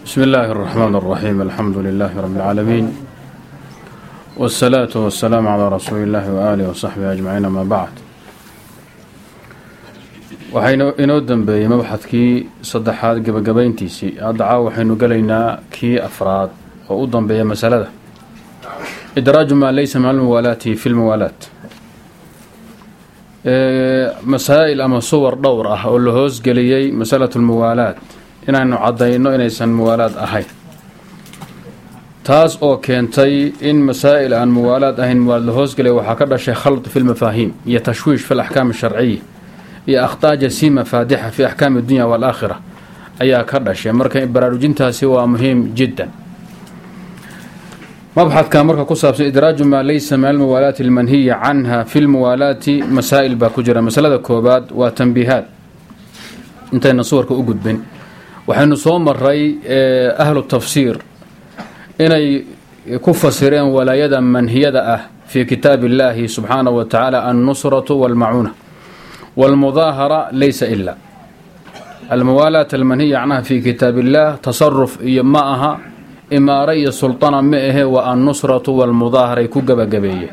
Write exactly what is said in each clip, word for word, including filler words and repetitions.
بسم الله الرحمن الرحيم الحمد لله رب العالمين والصلاة والسلام على رسول الله وآله وصحبه أجمعين ما بعد waxaynu inoo dambeeyay mabxadkii saddexaad gabagabayntiisii hadda waxaynu galaynaa kii afraad oo u dambeeya masalada idraaju ma laysa ma'a almuwalaati fi almuwalaat ee masaa'il ama suwar dhowr ah oo la hoos galiyay masalatu almuwalaat inaanu cadayno inaysan muwalaad ahayn taas oo keentay in masaa'il aan muwalaad ahayn muwalaad la hoos galay waxa ka dhashay khalad fi almafaahiim iyo tashwiish fi alahkaam alsharciyya iyo akhtaa jasiima faadixa fi ahkaam ad-dunya wal aakhirah ayaa ka dhashay marka baraarujintaasi waa muhiim jiddan mabxadka marka ku saabsan idraaju ma laysa min al-muwalaati al-manhiya anha fi al-muwalaati masaa'il ba ku jira masalada koobaad waa tanbiihaad intayna suwarka u gudbin waxaynu soo maray ahlu tafsiir inay ku fasireen walaayada manhiyada ah fi kitaab Ilaahi subhanahu wa ta'ala an-nusratu wal-ma'una والمظاهرة ليس إلا الموالاة المنهية عنها في كتاب الله تصرف معها إمارية سلطنة مئه والنصرة والمظاهرة كجب جبية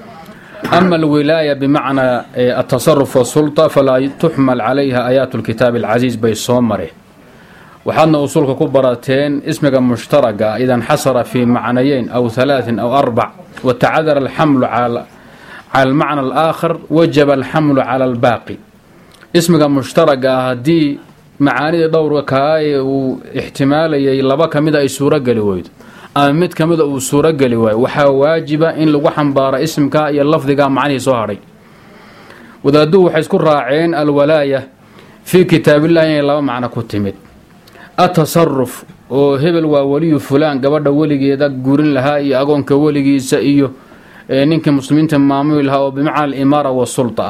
أما الولاية بمعنى التصرف والسلطة فلا تحمل عليها آيات الكتاب العزيز بيصومره وحنا أصولك كبرتين اسمك مشتركة إذا انحصر في معنيين أو ثلاث أو أربع وتعذر الحمل على على المعنى الآخر وجب الحمل على الباقي اسمك مشترك هدي معاني دور كاي واحتمالي لبا كميدا اي سوره غلي ويد اما مid kamida uu suura gali way waxa waajiba in lagu xambaaro ismka iyo lafdiga macni soo haray wadaadu waxay isku raaceen alwalaaya fi kitaabillahi laba macna ku timid at-tasarruf oo hebel waa waliyo fulaan gabadha waligeeda guurin lahaa iyo agoonka waligiisa iyo ninka muslimiinta maamul lahaa oo bimacna al-imara wa sulta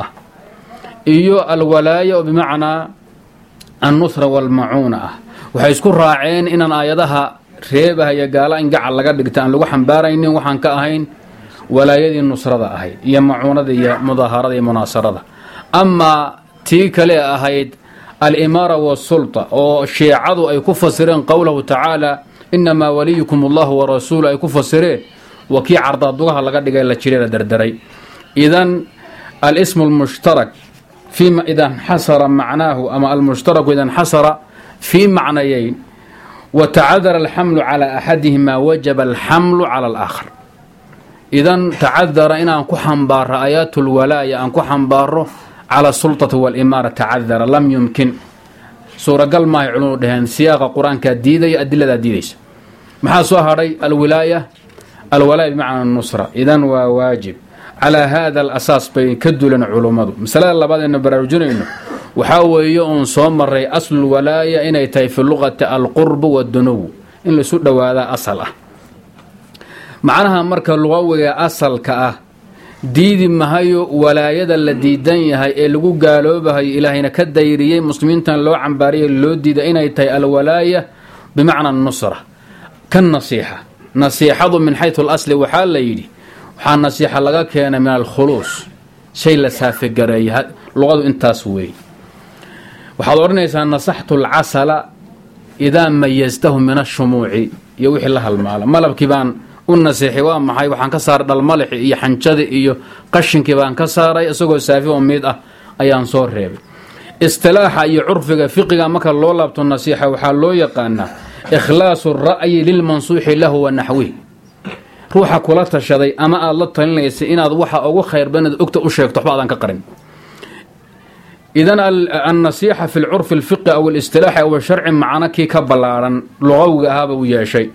iyo al-walaaya oo bimacna an-nusra wal-ma'una waxay isku raaceen inaan aayadaha reebaha iyo gaala in gacal laga dhigto aan lagu xambaaraynin waxaan ka ahayn walaayadii nusrada ahayd iyo macuunada iyo mudaaharada iyo munaasarada amma tii kale ahayd al-imara wa sulta oo shiicadu ay ku fasireen qowluhu ta'ala inma waliyukum Allahu wa rasuuluhu ay ku fasireen وكي عرض ضوها لقد قال لشريرة دردري إذن الاسم المشترك فيما إذا انحصر معناه أما المشترك إذا انحصر في معنيين وتعذر الحمل على أحدهما وجب الحمل على الآخر إذن تعذر إن أنكو حنبار آيات الولاية أنكو حنباره على السلطة والإمارة تعذر لم يمكن سورة قل ما يعلنوا دهن سياق قرآن كديدي أدلة ديديس محاسوها هري الولاية الولاء بمعنى النصرة إذن وواجب على هذا الأساس بيكدوا لنا علومه مثلا الله بعد أن براجون إنه وحاول يؤن صومر أصل الولاية إن يتي في اللغة القرب والدنو إن لسود وهذا أصله معناها مركز اللغوية أصل كأه ديد ما هي ولاية الذي دنيا هي اللي قالوا بها إلى هنا كديرية مسلمين تنلو عن باري اللي ديد إن يتي الولاية بمعنى النصرة كالنصيحة نصيحة من حيث الأصل وحال ليدي وحال نصيحة لغا كان من الخلوص شيء لسافق قريه لغض انتاسوي وحال ورنيسا نصحت العسل إذا ميزته من الشموع يوحي لها المال ملب كيبان النصيحي وام حي وحان كسار الملح إيا حنشد إيا قشن كيبان كسار يسوقو سافي وميدة أيان صور ريبي استلاحة إيا عرفك فقه مكا اللولابت النصيحة وحال لو يقانا إخلاص الرأي للمنصوح له ونحوه روحك ولا تشدي أما الله تنليس إن أضوحها أو خير بين أكت أشيك تحبط عن كقرن إذن النصيحة في العرف الفقه أو الاصطلاح أو الشرع معنا كي كبلارا لغوغ هذا ويا شيء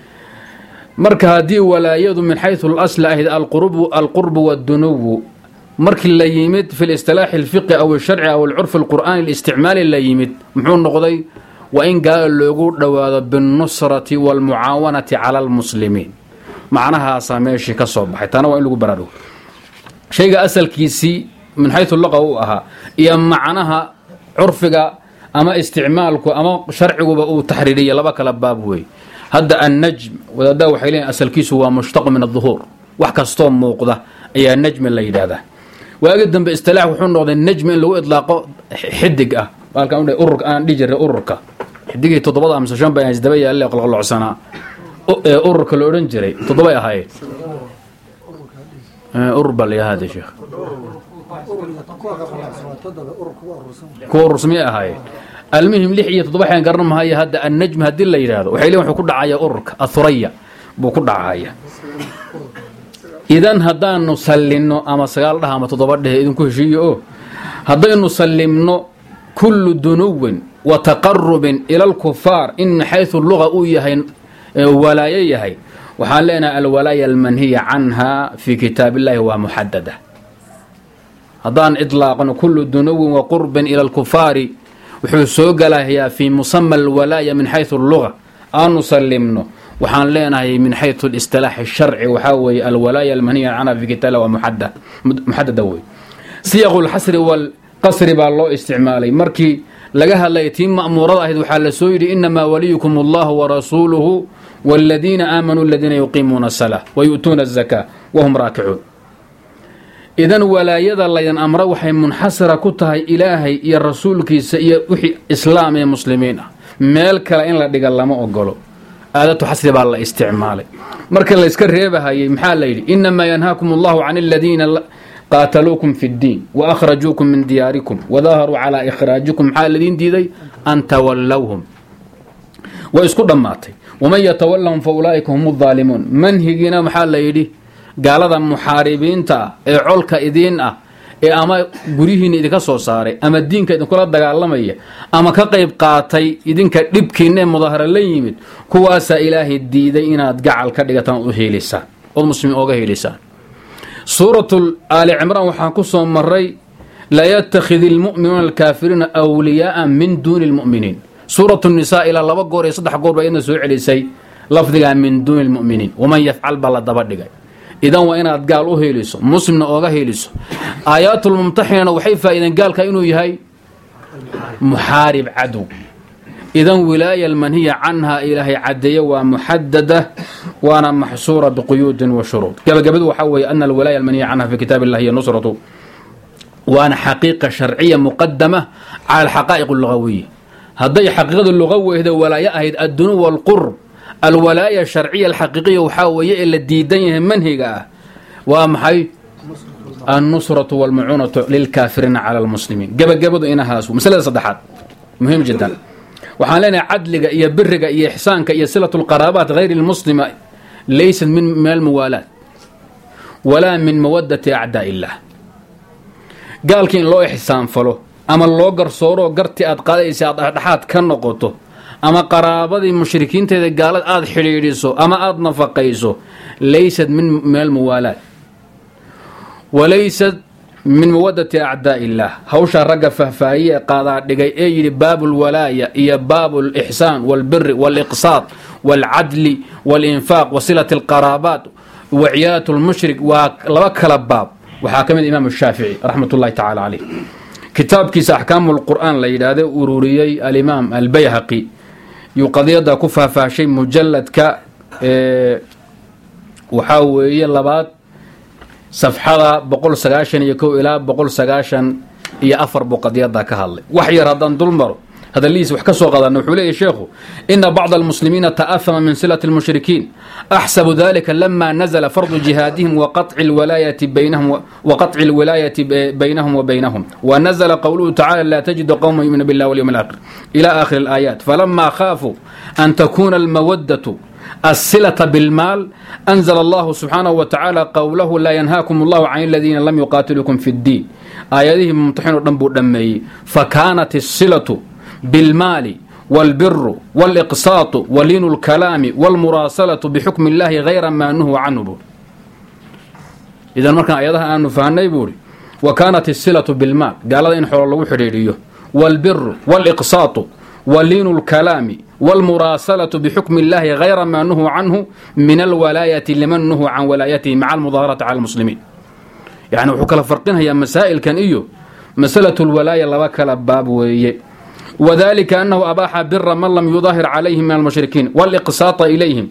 مركها دي ولا يد من حيث الأصل أهد القرب القرب والدنو مرك اللي يمد في الاصطلاح الفقه أو الشرع أو العرف القرآن الاستعمال اللي يمد محون نقضي وإن قال لغو دواada بالنصرة والمعاونة على المسلمين معناها ساميشي كصوب حيتانا وإن لغو برادو شيء أسل كيسي من حيث اللغة هو أها إيا معناها عرفك أما استعمالك أما شرعك بأو تحريرية لبك لبابوي هذا النجم وذا وحيلين أسل كيسو هو مشتق من الظهور وحكا ستوم موقضة إيا النجم اللي هذا وأقدم باستلاح وحون نقضي النجم اللي هو إطلاقه حدق أه قال كان أرك أنا ديجر أرك xidigii toddobada amse shan bay isdaba yaalle qalqalocsanaa ee ururka la odhan jiray toddobay ahaayeen urur baa layahaa hadee sheekh kuwa urursamiyay ahaayeen almuhim lix iyo toddoba xeen garan mahaya hadda annajm haddii la yidhaahdo waxay leeyihin wuxuu ku dhacaya ururka athuraya buu ku dhacaya idan haddaanu sallinno ama sagaal dhaha ama toddoba dhehe idinku heshiiyo oo haddaynu sallimno kullu dunuwin wa taqarubin ila alkufaar in xayثu luga uu yahay walaayo yahay waxaan leenahay alwalaaya almanhiya canha fii kitaab illahi waa muxadada haddaan iطlaaqno kullu dunuwin wa qurbin ila alkufaari wuxuu soo galahayaa fii musama alwalaaya min xayثu luga aanu sallimno waxaan leenahay min xayثu اlistilaax الsharci waxaa weeye alwalaaya almanhiya canha fii kitaab waa muxadada wey siyaqu اlxasri wاlqasri baa loo isticmaalay markii laga hadlaya tii ma'muurada ahayd waxaa la soo yidhi inamaa waliyukum اllahu warasuuluhu wاladiina aamanuu aladiina yuqiimuuna الsalaa wayu'tuuna الzakaa wahum raakicuun idan walaayada laydan amra waxay munxasira ku tahay ilaahay iyo rasuulkiisa iyo wixii islaam ee muslimiin ah meel kale in la dhiga lama ogolo aadatu xasri baa la isticmaalay marka layska reebahayay maxaa la yidhi inamaa yanhaakum allahu can aladiina qaataluukum fi اddiin waakhrajuukum min diyaarikum wadaharuu calaa ikhraajikum maxaa ladiin diiday an tawallawhum way isku dhammaatay waman yatawallahum fa ulaa'ika hum اdaalimuun manhigiina maxaa la yidhi gaalada muxaaribiinta ah ee colka idiin ah ee ama guryihiina idinka soo saaray ama diinka idinkula dagaalamaya ama ka qayb qaatay idinka dhibkiina ee mudaahara la yimid kuwaasaa ilaahay diiday inaad gacal ka dhigataan u heelisaan ood muslimiin ooga heelisaan suuratu aali cimraan waxaan ku soo maray laa yattakhidi almu'minuuna alkaafiriina awliyaaa min duuni lmu'miniin suuratu nisaa ilaa laba goor iyo saddex goor baa iyadna soo celisay lafdigaa min duuni lmu'miniin waman yafcal baa la daba dhigay idan waa inaad gaal u heeliso muslimna ooga heeliso aayaatulmumtaxinana waxay faa'iideen gaalka inuu yahay muxaarib cadow idan wilaaya almanhiya canha ilaahay caddeeye waa muxadada waana maxsuura biquyuudin wa shuruud gabagabadu waxaa weeye ana alwilaaya almanhiya canha fi kitaab illahi hiya nusratu waana xaqiiqa sharciya muqadama cala alxaqaa'iq allugawiya hadday xaqiiqada lugaweyda walaayo ahayd addunu waalqurb alwalaaya sharciya alxaqiiqiya waxaa weeye ee la diidan yahay manhiga ah waa maxay annusratu walmacuunatu lilkaafiriina cala almuslimiin gabagabadu inahaas masalada saddexaad muhiim jiddan waxaan leenahay cadliga iyo biriga iyo ixsaanka iyo silatu lqaraabaat hayri lmuslima laysat min min almuwaalaat walaa min mawadati acdaa illah gaalkii in loo ixsaanfalo ama loo garsooro garti aad qaadaysa aad dhexdhexaad ka noqoto ama qaraabadii mushrikiinteeda gaalad aad xidhiidhiso ama aad nafaqayso laysat min min almuwaalaat walaysat min mawadati acdaa illaah hawshaa ragga fahfaahiye ee qaadaa dhigay ee yidhi baabu lwalaaya iyo baabu lixsaan walbiri waliqsaad walcadli walinfaaq wasilati alqaraabaat wa ciyaadatu lmushrik waa laba kala baab waxaa ka mid imaam shaafici raxmat ullahi tacaala caleyh kitaabkiisa axkaamu lqur'aan la yidhaahda ururiyey alimaam albayhaqi yuu qadiyada ku faahfaahshay mujaladka waxaa weeye labaad safxada boqol sagaashan iyo kow ilaa boqol sagaashan iyo afar buu qadiyada ka hadlay wax yar haddaan dul maro hadallihiis wax ka soo qaadana wuxuu leeyahy sheekhu ina bacda almuslimiina ta'ahama min silati lmushrikiin axsabu dalika lama nazla fardu jihaadihim waqaطci alwilaayati baynahum waqaطci alwilaayati baynahum wa baynahum wanazla qowluhu tacala laa tajidu qowma yu'minu billahi walyawmi alaakhir ila aakhiri alaayaat falama khaafuu an takuna almawadatu الصلة بالمال أنزل الله سبحانه وتعالى قوله لا ينهاكم الله عن الذين لم يقاتلكم في الدين آياته ممتحن دنبو دمي فكانت الصلة بالمال والبر والإقساط ولين الكلام والمراسلة بحكم الله غير ما نهوا عنه إذا مركنا آياتها أنه فهني بوري وكانت الصلة بالمال قال إن حول الله حريريه والبر والإقساط ولين الكلام والمراسلة بحكم الله غير ما نهوا عنه من الولاية لمن نهوا عن ولايته مع المظاهرة على المسلمين يعني وحكى فرقنا هي مسائل كان إيو مسألة الولاية لوكل باب وي وذلك أنه أباح بر من لم يظاهر عليهم من المشركين والإقساط إليهم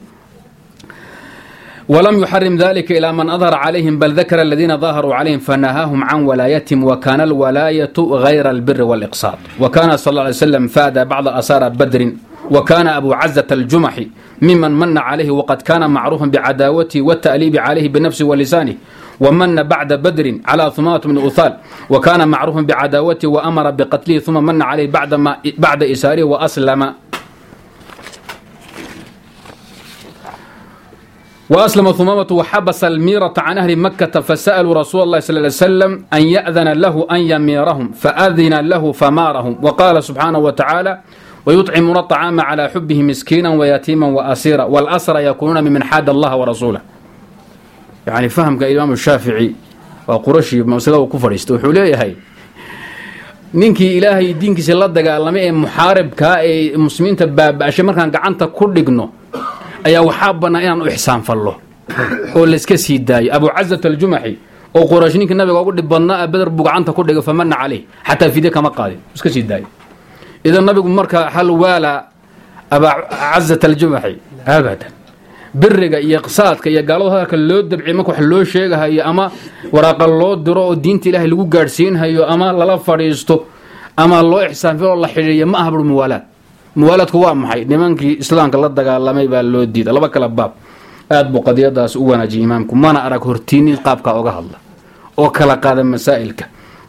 ولم يحرم ذلك إلى من أظهر عليهم بل ذكر الذين ظاهروا عليهم فنهاهم عن ولايتهم وكان الولاية غير البر والإقساط وكان صلى الله عليه وسلم فاد بعض أسارى بدر وكان أبو عزة الجمحي ممن من عليه وقد كان معروفا بعداوته والتأليب عليه بنفسه ولسانه ومن بعد بدر على ثمامة بن أثال وكان معروفا بعداوته وأمر بقتله ثم من عليه بعد, ما بعد إساره وأسلم وأسلم ثمامة وحبس الميرة عن أهل مكة فسألوا رسول الله صلى الله عليه وسلم أن يأذن له أن يميرهم فأذن له فمارهم وقال سبحانه وتعالى ويطعمون الطعام على حبه مسكينا ويتيما وأسيرا والأسرى يكونون ممن حاد الله ورسوله. يعني فهم كإمام الشافعي وقرشي مسألة وكفر يستوحوا ليه هاي ninkii ilaahay diinkiisa la dagaalamay ee muxaaribka ee muslimiinta baabashay markaan gacanta ku dhigno ayaa waxa banaa inaan u ixsaan fallo oo la iska sii daayo Abu Azzat al-Jumahi oo quraash ninkii nabiga ugu dhibadnaa Badr buu gacanta ku dhigay famanna calay hatta fidee kama qaadin iska sii daayo idan nabigu marka hal wala Abu Azzat al-Jumahi abadan biriga iyo qsaadka iyo gaalada halka loo dabci marka wax loo sheegayo ama waraaqa loo diro oo diinta Ilaahay lagu gaarsiinayo ama lala fariisto ama loo ixsaan filo la xiriyo ma aha bur muwalaad muwalaadku waa maxay nimankii islaamka la dagaalamay baa loo diiday laba kala baab aad buu qadiyadaas u wanaajiyay imaamku mana arag hortiinin qaabka uga hadla oo kala qaada masaa'ilka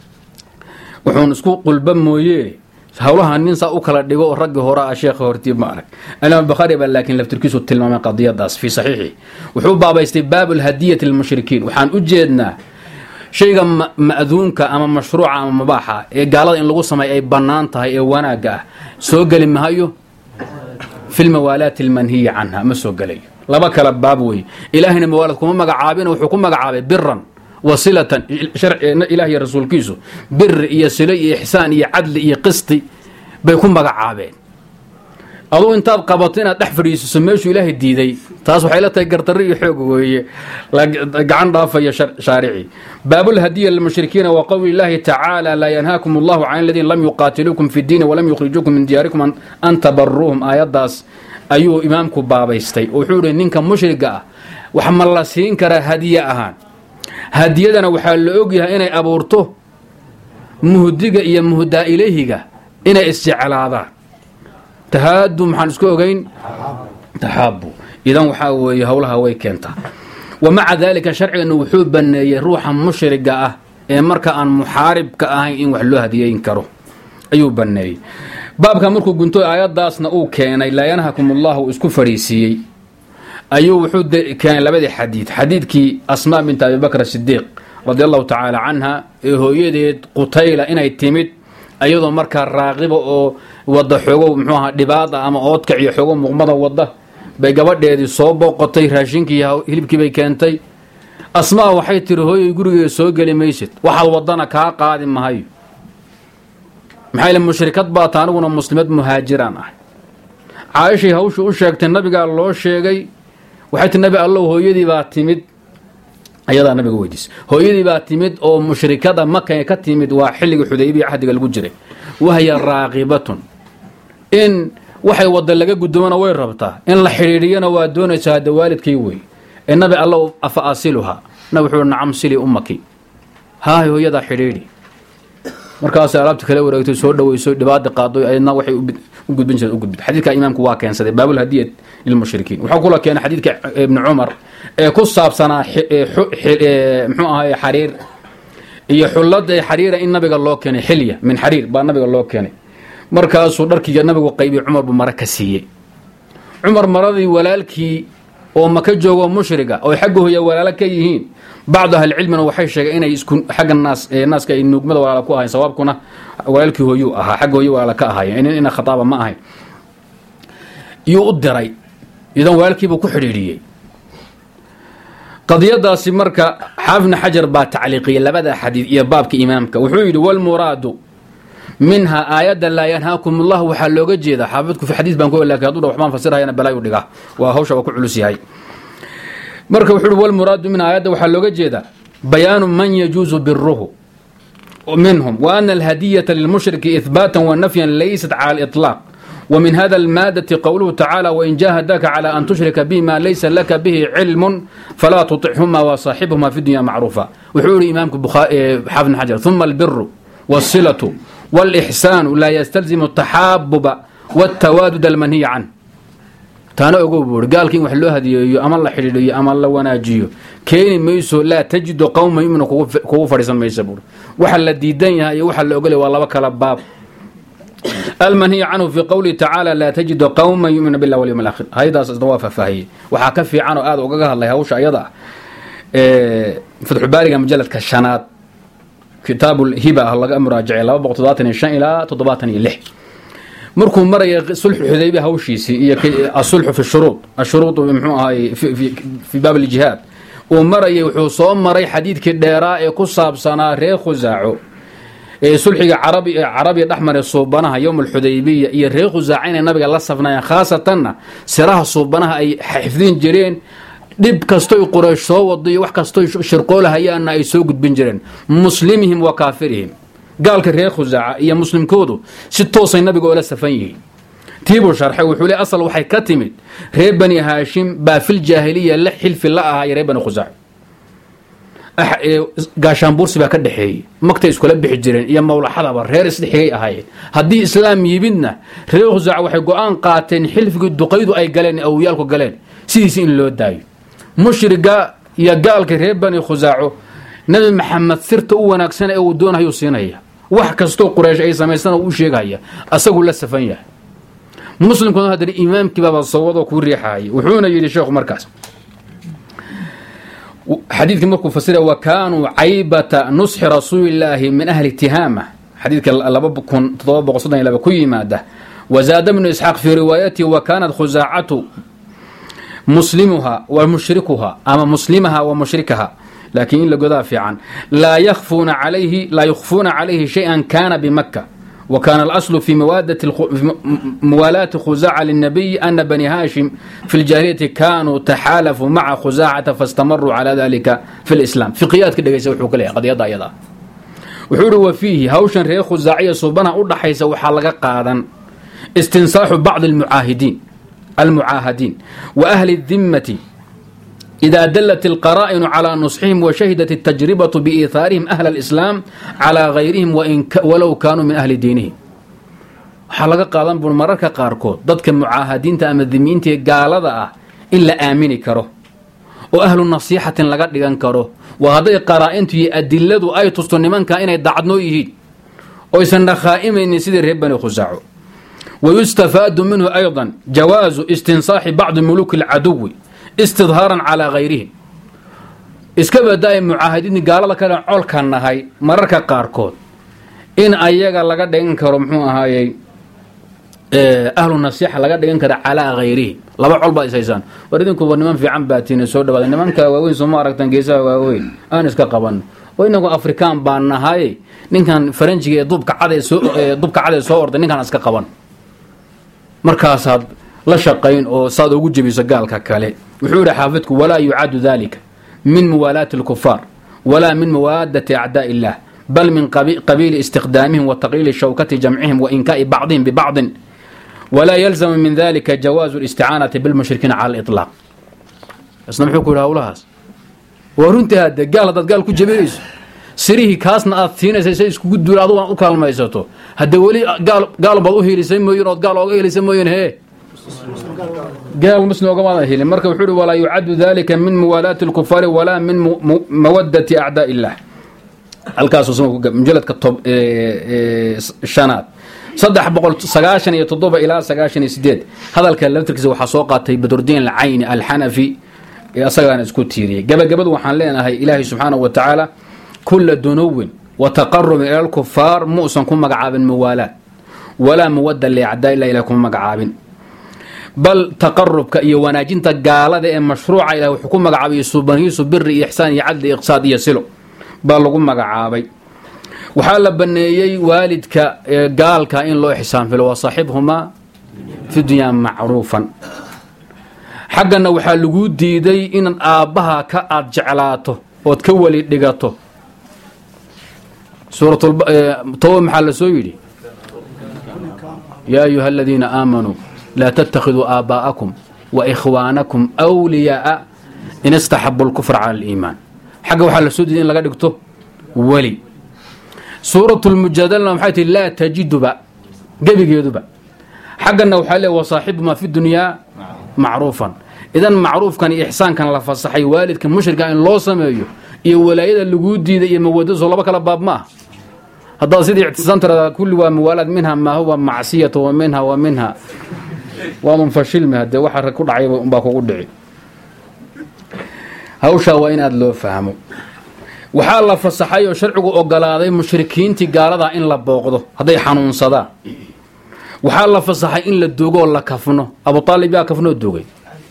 wuxuu isku qulba mooyee hawlaha nin saa u kala dhigo oo rag hore ah sheekh hortii ma arag ana bukhari bal laakiin laftirkiisu tilmaamay qadiyadaas fi saxiixi wuxuu baabaystay baabul hadiyati lil mushrikiin waxaan u jeednaa shayga ma'duunka ama mashruuca ama mubaaxa ee gaalada in lagu sameeyo ay banaan tahay ee wanaaga ah soo gali mahayo fil mawalaat al manhiya anha ma soo galay laba kala baab way ilaahina mawalad kuma magacaabin wuxuu ku magacaabay birran wasilatan sharci ilaahi rasuulkiisu bir iyo sila iyo ihsaan iyo adl iyo qisti bay ku magacaabeen adoo intaad qabato inaad dhex fadhiiso meeshu ilaahi diiday taas waxay la tahay gartari iyo xoog weeye gacan dhaafaya shaarici baabul hadiya lil mushrikiina wa qawli Ilaahi ta'ala la yanhaakum Allahu 'an alladhina lam yuqatilukum fi ad-din wa lam yukhrijukum min diyarikum an tabarruhum ayadaas ayuu imaamku baabaystay wuxuu yiri ninka mushriga ah wax ma la siin kara hadiya ahaan hadiyadana waxa la og yahay inay abuurto muhdiga iyo muhda ilayhiga inay isjeclaadaan tahaadu maxaan isku ogeyn tahabu idan waxa weeye hawlaha way keentaa ومع ذلك شرعنا wuxuu baneeyay ruuxa mushriga ah ee marka aan muxaaribka ahayn in wax loo hadiyeyn karo ayuu baneeyay baabka markuu gunto aayadaasna uu keenay la yanhaakumullahu isku fariisiyay ayuu wuxuu keenay labadii xadiid xadiidkii Asma bint Abi Bakr as-Siddiq radiyallahu ta'ala anha ee hooyadeed Qutayla inay timid ayadoo marka raaqibo oo wada xogo muxuu ahaa dhibaada ama oodka iyo xogo muqmada wada bay gabadheedii soo booqotay raashinkii hilibkii bay keentay Asma waxay tiri hooyay gurigeeda soo gali maysid waxa wadana ka qaadi mahay maxay la mushrikad baa taanuguna muslimad muhaajiraan ah Aisha hawshu u sheegtay nabiga loo sheegay waxay tii nabi Allah hooyadii baa timid ayada nabiga weydiis hooyadii baa timid oo mushrikada Makka ka timid waa xilliga Xudaybiya ahdiga lagu jiray wahaya raaqibatun in waxay wada laga gudumana way rabtaa in la xiriiriyana waa doonaysaa dawaalidkii way ee nabi Allah afa asiluha nabi wuxuu nacam sili ummaki haa hooyada xiriiri markaas alaabta kale wareegtay soo dhaweyso dhibaata qaado ayna waxay u gudbin jireen u gudbid xadiidka imaamku waa keensaday baabul hadiyat lil mushrikiin waxa kula keenay xadiidka ibn Umar ee ku saabsanaa muxuu ahaa xariir iyo xulada xariira in nabiga loo keenay xilya min xariir baa nabiga loo keenay markaas uu dharkiga nabigu qaybi Umar buu maraka siiyay Umar maradii walaalkii oo maka joogo mushriga oo xaqooya walaala ka yihiin baad ahli cilmina waxay sheegay inay isku xaqan naas ee naaska ay nuugmada walaala ku ahayn sababkuna walaalkii hooyo aha xaqooya walaala ka ahayn in khataaba ma ahayn yuu diray idan walaalkii buu ku xiriiriyay qadiyadaasi marka xaafna xajar baa tacliiqiyay labada xadiid iyo baabka imaamka wuxuu yiri wal muraadu منها آيات لا ينهاكم الله وحلوجا جيدا حافظكم في حديث بانكو لكن هذول رحمن فسرها هنا بلاي ودغا وهوشا وكو علسيhay marka wuxuu wal muraad min aayada waxa looga jeeda bayaan man yajuzu birruhu ومنهم وان الهديه للمشرك اثباتا ونفيا ليست على الاطلاق ومن هذا الماده قوله تعالى وان جاهداك على ان تشرك بما ليس لك به علم فلا تطعهما وصاحبهما في الدنيا معروفا وحور امامك بخاري حافظ حجر ثم البر والصله والإحسان لا يستلزم التحابب والتوادد المنهي عنه taana ogow buur gaalkii wax loo hadiyeeyo ama la xidhiidhiyo ama la wanaajiyo keeni mayso la tajidu qawma yu'minu kugu fariisan mayso buur waxa la diidan yahay waxa la ogolay waa laba kala baab المنهي عنه في قوله تعالى لا تجد قوما يؤمنون بالله واليوم الآخر هيدا صدوافة فهي وحا كفي عنه آذ وقاقها الله هوشا يضع إيه فتح بارقة مجلد كالشانات كتاب الهبة الله مراجعي الله بقتضاتني الشان إلى تضباتني اللح مركم مرة صلح الحديبية هوشيسي الصلح في الشروط الشروط هاي في, في, في باب الجهاد ومرة يوحوصون مرة حديد كديراء كصاب سنة ريخ وزاعو sulxiga carabi carabiga dhaxmar ee suubanaha yawm al-Hudaybiyah iyo reer Khuzaaciin nabiga la safnaa khaasatan siraha suubanaha ay xifdin jireen dib kasto ay Quraysh soo wadiyo wax kasto shirqoolahayaan ay soo gudbin jireen muslimihim wa kaafirihim gaalka reer Khuzaaca iyo muslimkoodu si toos ay nabiga oo la safan yihiin tiibu sharxay wuxuu leeyahay asal waxay ka timid reer bani Haashim ba fil jaahiliya la xilfi la ahaa reer bani Khuzaaca gaashaan buursi baa ka dhaxeeyay magtay isku la bixi jireen iyo mawlaxadaba reer isdhixigay ahaayeen haddii islaam yibidna reer Khuzaaca waxay go'aan qaateen xilfiga duqaydu ay galeen oo yaalku galeen sidiis in loo daayo mushriga iyo gaalka reer bani Khuzaaco nabi maxamed sirta u wanaagsan ee uu doonayo siinaya wax kasto Quraysh ay sameeysan uu sheegaya asagu la safan yahay muslimkuna hadda imaamkii baba sawado ku riixay wuxuuna yiri sheekhu markaas حديث مركو فسره وكانوا عيبة نصح رسول الله من أهل اتهامه حديث لبكون تطبق صدنا إلى بكل مادة وزاد من إسحاق في روايته وكانت خزاعة مسلمها ومشركها أما مسلمها ومشركها لكن إلا قذافي عن لا يخفون عليه لا يخفون عليه شيئا كان بمكة وكان الأصل في موادة الخ... في موالاة خزاعة للنبي أن بني هاشم في الجاهلية كانوا تحالفوا مع خزاعة فاستمروا على ذلك في الإسلام في قياد كده يسوي حكوا ليه قد يضع يضع وحوروا فيه هوشن ريخ خزاعية صوبنا أوضح يسوي حلقة قادا استنصاح بعض المعاهدين المعاهدين وأهل الذمة إذا دلت القرائن على نصحهم وشهدت التجربة بإيثارهم أهل الإسلام على غيرهم وإن ك... ولو كانوا من أهل دينهم حلقة قادم بالمركة قاركو ضدك معاهدين تأمذمين قال ذا إلا آمني كره وأهل النصيحة لقد لقان كره وهذه قرائن يأدلدوا أي تصطن من كائن يدعدنو يهيد ويسن خائم إن سيد ربنا خزاعه ويستفاد منه أيضا جواز استنصاح بعض ملوك العدو استظهارا على غيرهم اسكبا دائم معاهدين قال لك انا عول كان نهاي مركه قاركود ان ايغا laga dhigan karo muxuu ahaayay ee ahlu nasiixa laga dhigan karo ala غيره laba col ba isaysan waridinku niman fiican baatiin soo dhawaada nimanka waaweyn soo ma aragtan geesaha waaweyn aan iska qaban oo inagu afrikaan baan nahay ninkan faranjiga ee dubka cad ee soo dubka cad ee soo orday ninkan iska qaban markaas aad la shaqayn oo saad ugu jabiso gaalka kale wuxuu xaafidku wala yu'ad dhalika min muwalat al-kuffar wala min muwadati a'da' illah bal min qabil istiqdamihim wa taqlil shawkati jam'ihim wa inka'i ba'dihim bi ba'd ولا يلزم من ذلك جواز الاستعانة بالمشركين على الإطلاق أصلا محوكوا لهؤلاء ورنت هذا قال هذا قال كل جبريس سريه كاسنا أثينا سيسيس كود دول أضوان أكال ما يساتو هذا ولي قال قال بضوه لسمو يراد قال أوه لسمو ينهي قال مسلم وقمانا هيلي مركب حلو ولا يعد ذلك من موالاة الكفار ولا من مودة أعداء الله الكاس مجلد كتب الشانات صدح بقول سقاشن يتضرب إلى سقاشن يسدد هذا الكلام تركز وحصوقات بدر الدين العين الحنفي أصلا نسكتيري قبل قبل وحن لنا هي إلهي سبحانه وتعالى كل دنو وتقرب إلى الكفار مؤسن كم مقعاب موالاة ولا مودة لأعداء الله إليكم مقعاب بل تقرب كأي وناجين تقال هذا مشروع إلى حكومة مقعاب يسوبن يسوب بر إحسان يعد اقتصادي يسلو بل لكم مقعابي وحال بنيي والدك قال كائن له إحسان في وصاحبهما في الدنيا معروفا حقنا وحال لقود ديدي إن آبها كأد جعلاته وتكولي دقاته سورة الب... طوى محل سويدي يا أيها الذين آمنوا لا تتخذوا آباءكم وإخوانكم أولياء إن استحبوا الكفر على الإيمان حق وحال سويدي إن لقد دقته ولي سورة المجادلة محيث لا تجد بقى قبل يدو بقى حقنا وحاله وصاحب ما في الدنيا معروفا إذا معروف كان إحسان كان لفصحي والد كان مشرك إن الله سميه iyo walaayada lagu diiday iyo mawado soo laba kala baab ma hadda sidii ictisaan tara kulli waa muwalad minha ma huwa macsiyatu wa minha wa minha wa munfashil ma hada waxa ku dhacay baa kugu dhici hawsha waa in aad loo fahmo waxa la fasaxay oo sharcigu ogolaaday mushrikiinti gaalada in la booqdo haday xanuunsadaan waxa la fasaxay in la duugo la kafno Abu Talib yaa kafno duugay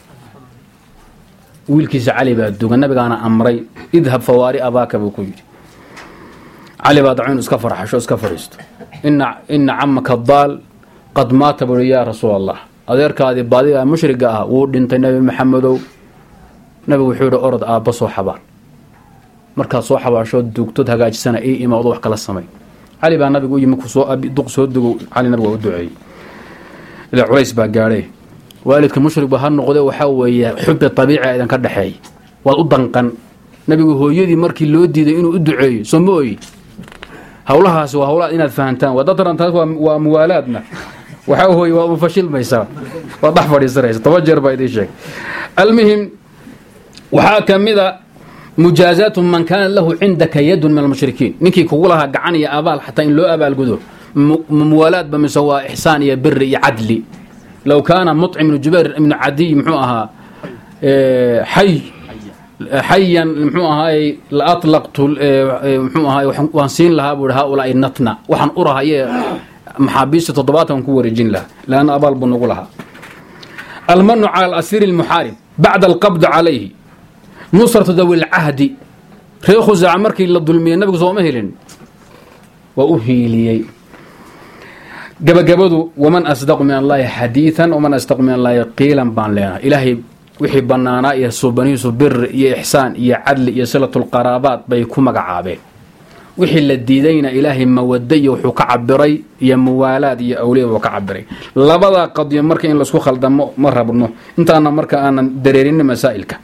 wiilkiisa cali baa duugan nabigaana amray idhab fawaari abaaka buu ku yiri cali baa dacun iska farxasho iska fariisto inna inna ammaka dal qad maata buu ya rasuulallah adeerkaadi baadiga mushriga ah wuu dhintay nabi maxamedow nabigu wuxuu yiri orod aaba soo xabaan marka soo xabaasho duugtod hagaajisana ee imaado wax kala samay cali baa nabigu yimid ku soo abi duq soo dugo cali nabigu u duceeyay ila culays baa gaaray والدك مشرك بهان نقضي وحاوي حب الطبيعة إذا كان دحي والأضنقن نبي هو يدي مركي لودي إنه أدعي سموي هولها سوا هولا إن الفهمتان وضطر أن تكون وموالاتنا وحاوي ومفشل ما يسار وضح فريس رئيس توجر بايدي شيء المهم وحاكم إذا مجازات من كان له عندك يد من المشركين نكي كقولها قعني يا أبال حتى إن لو أبال قدر موالات بمسوا إحسان يا بر يا عدلي لو كان مطعم من جبير من عدي محوها حي حيا محوها لأطلقت محوها وانسين لها هؤلاء النطنة وحن أرها هي محابيس تضباطهم كور الجن لها لأن أبال بنقولها المن على الأسير المحارب بعد القبض عليه نصرة ذوي العهد ريخو زعمركي للظلمية النبي صلى الله عليه وسلم وأهيلي gabagabadu waman asdaqu min allahi hadithan waman asdaqu min allahi qiilan baan leena ilaahay wixii banaana iyo subaniisu bir iyo ihsaan iyo cadli iyo salatul qarabaat bay ku magacaabeen wixii la diidayna ilaahay mawadday wuxuu ka cabiray iyo muwaalaad iyo awliya uu ka cabiray labada qadiyo marka in la isku khaldamo ma rabno intaana marka aanan dareerin masaa'ilka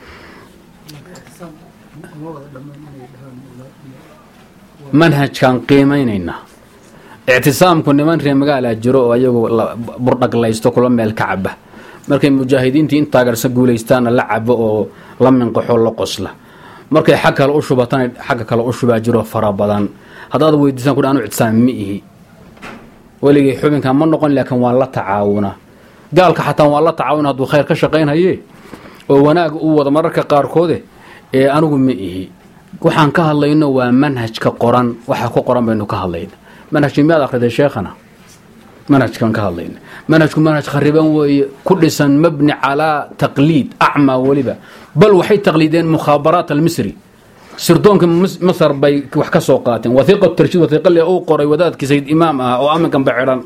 manhajkan qiimaynayna اعتصامكم نمان ري مغالا جiro oo ayagu burdhaglaysto kula meel ka caba markay mujaahidiintii inta garsa guuleystaan la cabo oo la minqaxo la qosla markay xaq kale u shubatan xaq kale u shuba jiro fara badan hadaad weydiisan ku aanu ictisaam miihi waligii xubinka ma noqon laakiin waa la tacaawuna gaalka xataa waa la tacaawuna haduu khayr ka shaqeynayay oo wanaag u wada mararka qaar koode ee anigu miihi waxaan ka hadlayno waa manhajka qoran waxa ku qoran baynu ka hadlayno منهج ماذا أخذ شيخنا منهج كان كهالين منهج منهج خريبان وكل سن مبني على تقليد أعمى ولبا بل وحيد تقليدين مخابرات المصري سردون مصر بي وحكا سوقات وثيقة ترشيد وثيقة اللي أوقري وذات كسيد إمام أو أمن كان بعيران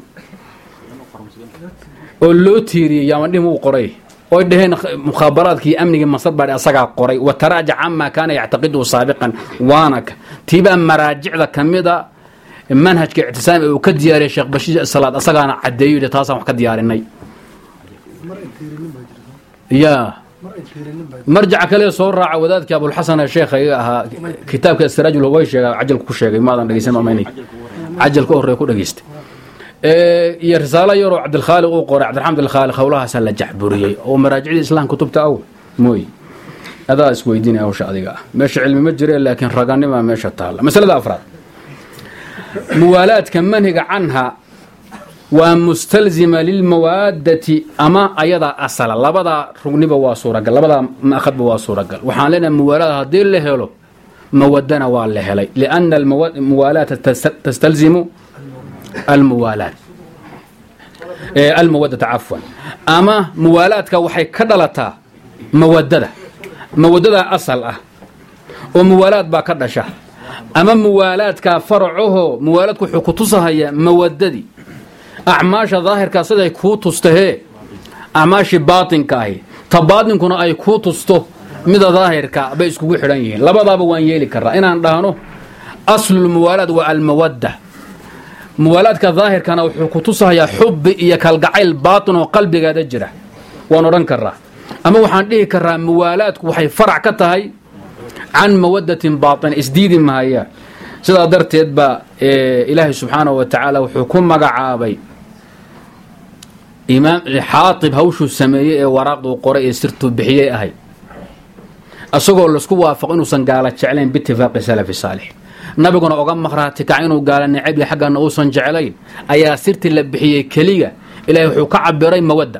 ولو تيري يا من مو قري ويدهن مخابرات كي أمني مصر بعد أصقع قري وتراجع عما كان يعتقده سابقا وانك تبا مراجع ذا كميدا منهج اعتصام وكديار يا شيخ بشير الصلاة أصلاً عديو لتاسع وكديار الناي يا مرجع كله صور عودات كأبو الحسن الشيخ كتاب كاستراج الهويش عجل كل شيء ماذا نجيس ما ماني عجل كور يكون نجيست يا رسالة يروح عبد الخالق وقرأ عبد الحمد الخالق خولها سلا جحبورية ومراجع الإسلام كتبته أو موي هذا اسمه ديني أو شادقة مش علم مجري لكن رجعني ما مش هتطلع مسألة أفراد موالات كمنهج عنها ومستلزمة للموادة أما أيضا أصل لبدا رغني بواسورة قال لبدا ما أخذ بواسورة قال وحالنا موالات هذه اللي هلو مودنا والله هلي لأن الموالات تستلزم الموالات إيه المودة عفوا أما موالات كوحي كدلتا مودة مودة أصل أه وموالات باكدشة أما موالات كفرعه موالات كحكوتصها هي موددي أعماش ظاهر كصدق كوتسته أعماش باطن كاهي تباطن كنا أي كوتسته ماذا ظاهر كا بيسكو حرانيه لبضا بوان يلي كرا إن عندهانو أصل الموالد والمودة موالات كظاهر كان وحكوتصها هي حب إيا كالقعيل باطن وقلبي قاد الجرح ونران كرا أما وحان ليه كرا موالات وحي فرع كتهي عن مودة باطن اسديد ما هي سيدا درت يدبا إيه إلهي سبحانه وتعالى وحكم مقعابي imaam xaatib hawshuu sameeyey ee waraaqdu qoray ee sirtuu bixiyey ahay asagoo laisku waafaqo inuusan gaala jeclayn biitifaaqi salafi saalix nabiguna oga maqhraati kac inuu gaala necab yahay xaggana uusan jeclayn ayaa sirtii la bixiyey keliya ilaahay wuxuu ka cabiray mawadda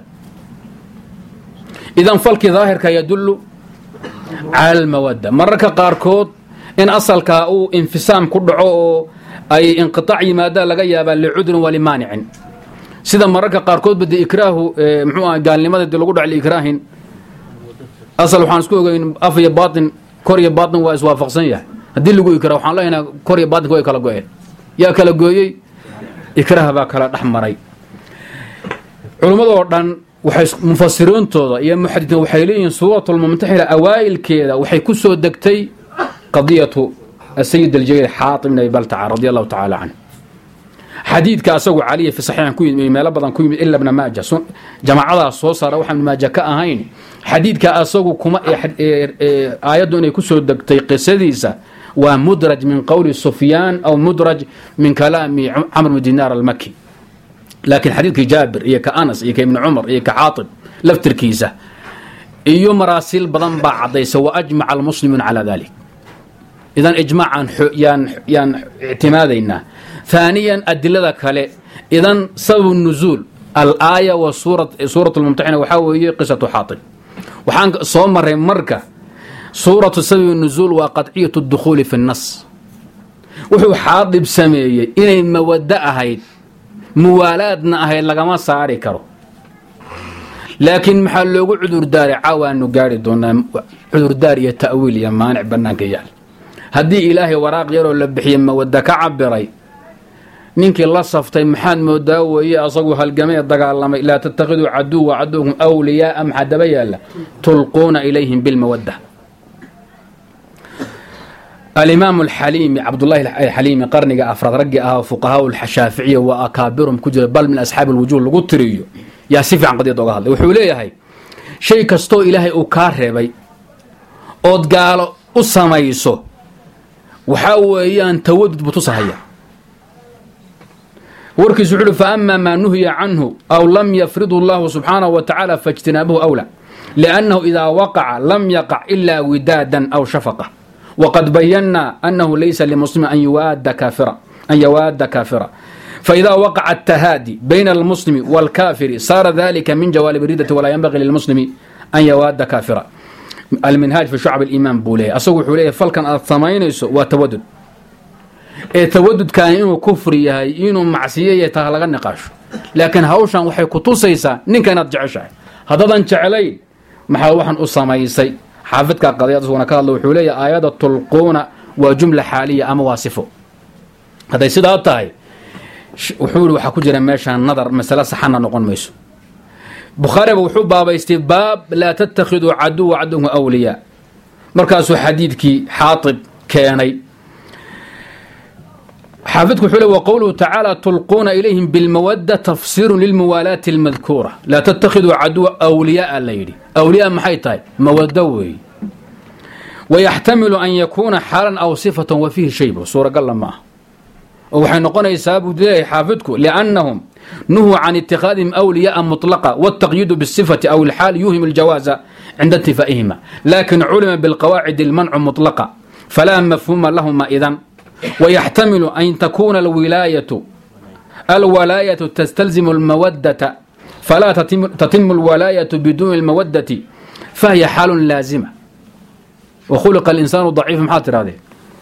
idan falkii daahirka yadullu cala almawadda mararka qaarkood in asalkaa uu infisaam ku dhaco oo ay inqiaac yimaadaan laga yaabaa licudrin walimaanicin sida mararka qaarkoodba de ikraahu mxuu aha gaalnimada de lagu dhac liikraahin asal waxaan isku ogeyn af iyo baatin kor iyo baatin waa iswaafaqsan yahay haddii lagu ikrah waxaan leeyahnaa kor iyo baatinka way kala go-een yaa kala gooyey ikraah baa kala dhex maray culimmadoo dhan waxay mufasiriintooda iyo muxadiiin waxay leeyihiin suuratulmumtaxila awaa'ilkeeda waxay ku soo degtay qadiyatu asayid aljaliil xaatim ibn abi baltaca radi allahu tacaala canhu xadiidka asagu caliya fi saxiixan ku yimid meelo badan ku yimid ila ibna maaja jamaacadaas soo saara waxaan ibn maaja ka ahayn xadiidka asagu kuma aayaddu inay ku soo degtay qisadiisa waa mudraj min qowli sufyaan aw mudraj min kalaami camr bn dinaar almaki laakiin xadiidkii jaabir iyo ka anas iyo ka ibni cumar iyo ka xaatib laftirkiisa iyo maraasiil badan baa caddaysa wa ajmaca almuslimuun calaa dalik idan ijmaacan yaan ictimaadaynaa ثaaniyan adilada kale idan sabab nuzuul alaaya wa suurat lmumtaxina waxaa weeye qisatu xaatib waxaan soo maray marka suuratu sabab nuzuul waa qadciyat اdukhuuli fi الnas wuxuu xaatib sameeyey inay mawaddo ahayd muwaalaadna ahayd lagama saari karo laakiin maxaa loogu cudurdaaray caawaanu gaari doonaa cudurdaar iyo ta'wiil iyo maanic bannaanka yaal haddii ilaahay waraaq yaroo la bixiyey mawadda ka cabiray ninkii la saftay maxaad moodaa weeye asagu halgamay ee dagaalamay laa tattakhiduu caduwa caduwkum awliyaaa maxaa daba yaalla tulquuna ilayhim bilmawadda alimaam alxaliimi cabdullahi alxaliimi qarniga afraad raggii ahaa fuqahaa shaaficiya waa akaabirum ku jira bal min asxaabi alwujuh lagu tiriyo yaa si fiican qadiyad oga hadlay wuxuu leeyahay shay kastoo ilaahay uu kaa reebay ood gaalo u samayso waxaa weeyaan tawadud butusahaya warkiisu wuxuu fa ama maa nuhiya canhu aw lam yafridu allahu subxaanahu wa tacaala faijtinaabuhu awla liannahu idaa waqaca lam yaqac ilaa widaadan aw shafaqa waqad bayannaa annahu laysa limuslimi an yuwaada kaafira an yawaada kaafira فإذا وقع التهادي بين المسلم والكافر صار ذلك من جوالب الردة ولا ينبغي للمسلم أن يواد كافرا المنهاج في شعب الإيمان بوليه أصوح عليه فالكن الثمانينيس وتودد التودد كان إنه كفر يهي إنه معسية يتغلق النقاش لكن هاوشان وحي كتوسيسا نين كانت جعشا هذا ذا انشعلي محاوحا أصاميسي حافظك قضيات ونكال الله حوليه آيات تلقون وجملة حالية أما واصفه هذا يسيد هاتاي wuxuu ii waxaa ku jira meeshaan nadar masale saxana noqon mayso bukhaariba wuxuu baabaystay baab laa tattakhiduu caduwa caduwkum awliyaa markaasuu xadiidkii xaatib keenay xaafidku wuxuu le wa qowluhu tacaala tulquuna ilayhim bilmawadda tafsiirun lilmuwaalaati almadkuura laa tattakhiduu caduwa awliyaa la yidhi awliyaa maxay tahay mawaddo weeye wayaxtamilu an yakuuna xaalan aw sifatan wa fiihi shaybu suuragalla ma ah waxay noqonaysaa buu leeyahay xaafidku liannahum nuhuu can ittikhaadihim awliyaaa mutlaqa wاtaqyiidu bالsifati aw اlxaal yuhim اljawaaza cinda intifaa'ihima lakin culima biاlqawaacid اlmancu mutlaqa falaa mafhuuma lahuma idan wayaxtamilu an takuna alwilaayatu alwalaayatu tastalzimu اlmawadata falaa tatimu اlwalaayatu biduuni اlmawadati fahiya xaalu laazima wakhuliqa اlinsaanu ضaciifa maxaad tirahdee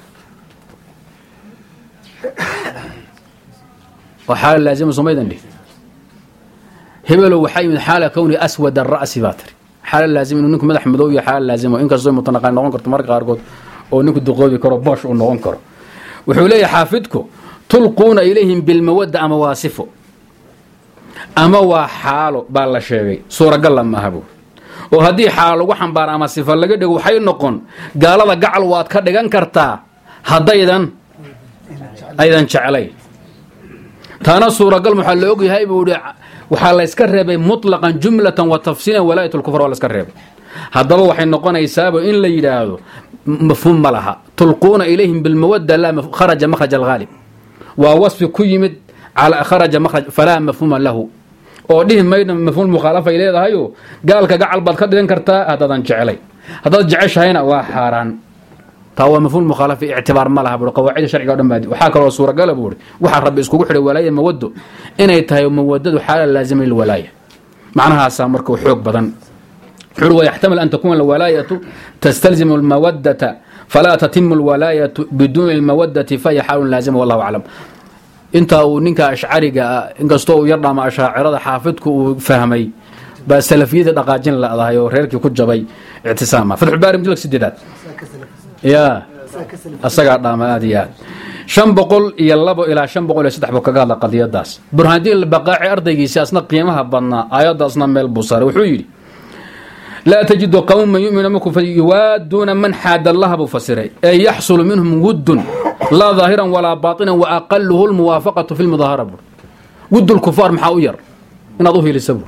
وحال لازم سميدن دي هبلو waxay mid xaala kawni aswad ar-ra's baatri xaal laazim inuu ninku madax madow iyo xaal laazim in kasto mutanaqaan noqon karto marka qaarkood oo ninku duqoobi karo boosh uu noqon karo wuxuu leeyahay xaafidku tulquuna ilayhim bil mawadda ama waasifo ama waa xaalo baa la sheegay suuragal ma ahabo oo hadii xaal lagu xambaar ama sifa laga dhigo waxay noqon gaalada gacal waad ka dhigan kartaa hadaydan aydan jeclay taana suuragal maxaa la og yahay buu waxaa la iska reebay mutlaqan jumlatan wa tafsiilan walaayat al-kufr wala iska reebay hadaba waxay noqonaysaa in la yiraahdo mafhum malaha tulquuna ilayhim bil mawadda la kharaja makhraj al-ghalib wa wasf ku yimid ala kharaja makhraj fala mafhuma lahu oo dhihi mayna mafhuum mukhalafa ay leedahayo gaalka gacal baad ka dhigan kartaa hadaadan jecelay hadaad jeceshahayna waa xaaraan taa waa mafhuum mukhalafa i'tibaar ma laha buu qawaacid sharciga dhammaad waxa kale oo suura gal buu waxa rabbi iskugu xidhay walaaya mawaddo inay tahay mawaddadu xaala laazim lil walaaya macnaha sa markuu xoog badan حلو ويحتمل أن تكون الولاية تستلزم المودة فلا تتم الولاية بدون المودة فهي حال لازمة والله أعلم انت ونك أشعري انك استوى يرضى مع أشاعر حافظك وفهمي بس سلفية دقاجين لا ضهي وريرك كل جبي اعتسامة فتح الباري مجلك سديدات يا السقع داماديات شن بقول يلبو إلى شن بقول يسدح بكقال قضية داس برهادين البقاع أرضي سياسنا قيمها بنا آيات أصلا ميل بصار وحويري لا تجد قوما يؤمن منكم فيوادون من حاد الله بفسره أي يحصل منهم ود لا ظاهرا ولا باطنا وأقله الموافقة في المظاهرة ود الكفار محاوير إن ظهر لسبب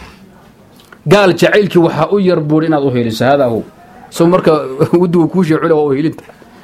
قال جعلك وحاوير بور إن ظهر لسبب هذا هو سمرك ود وكوشي على وهيلنت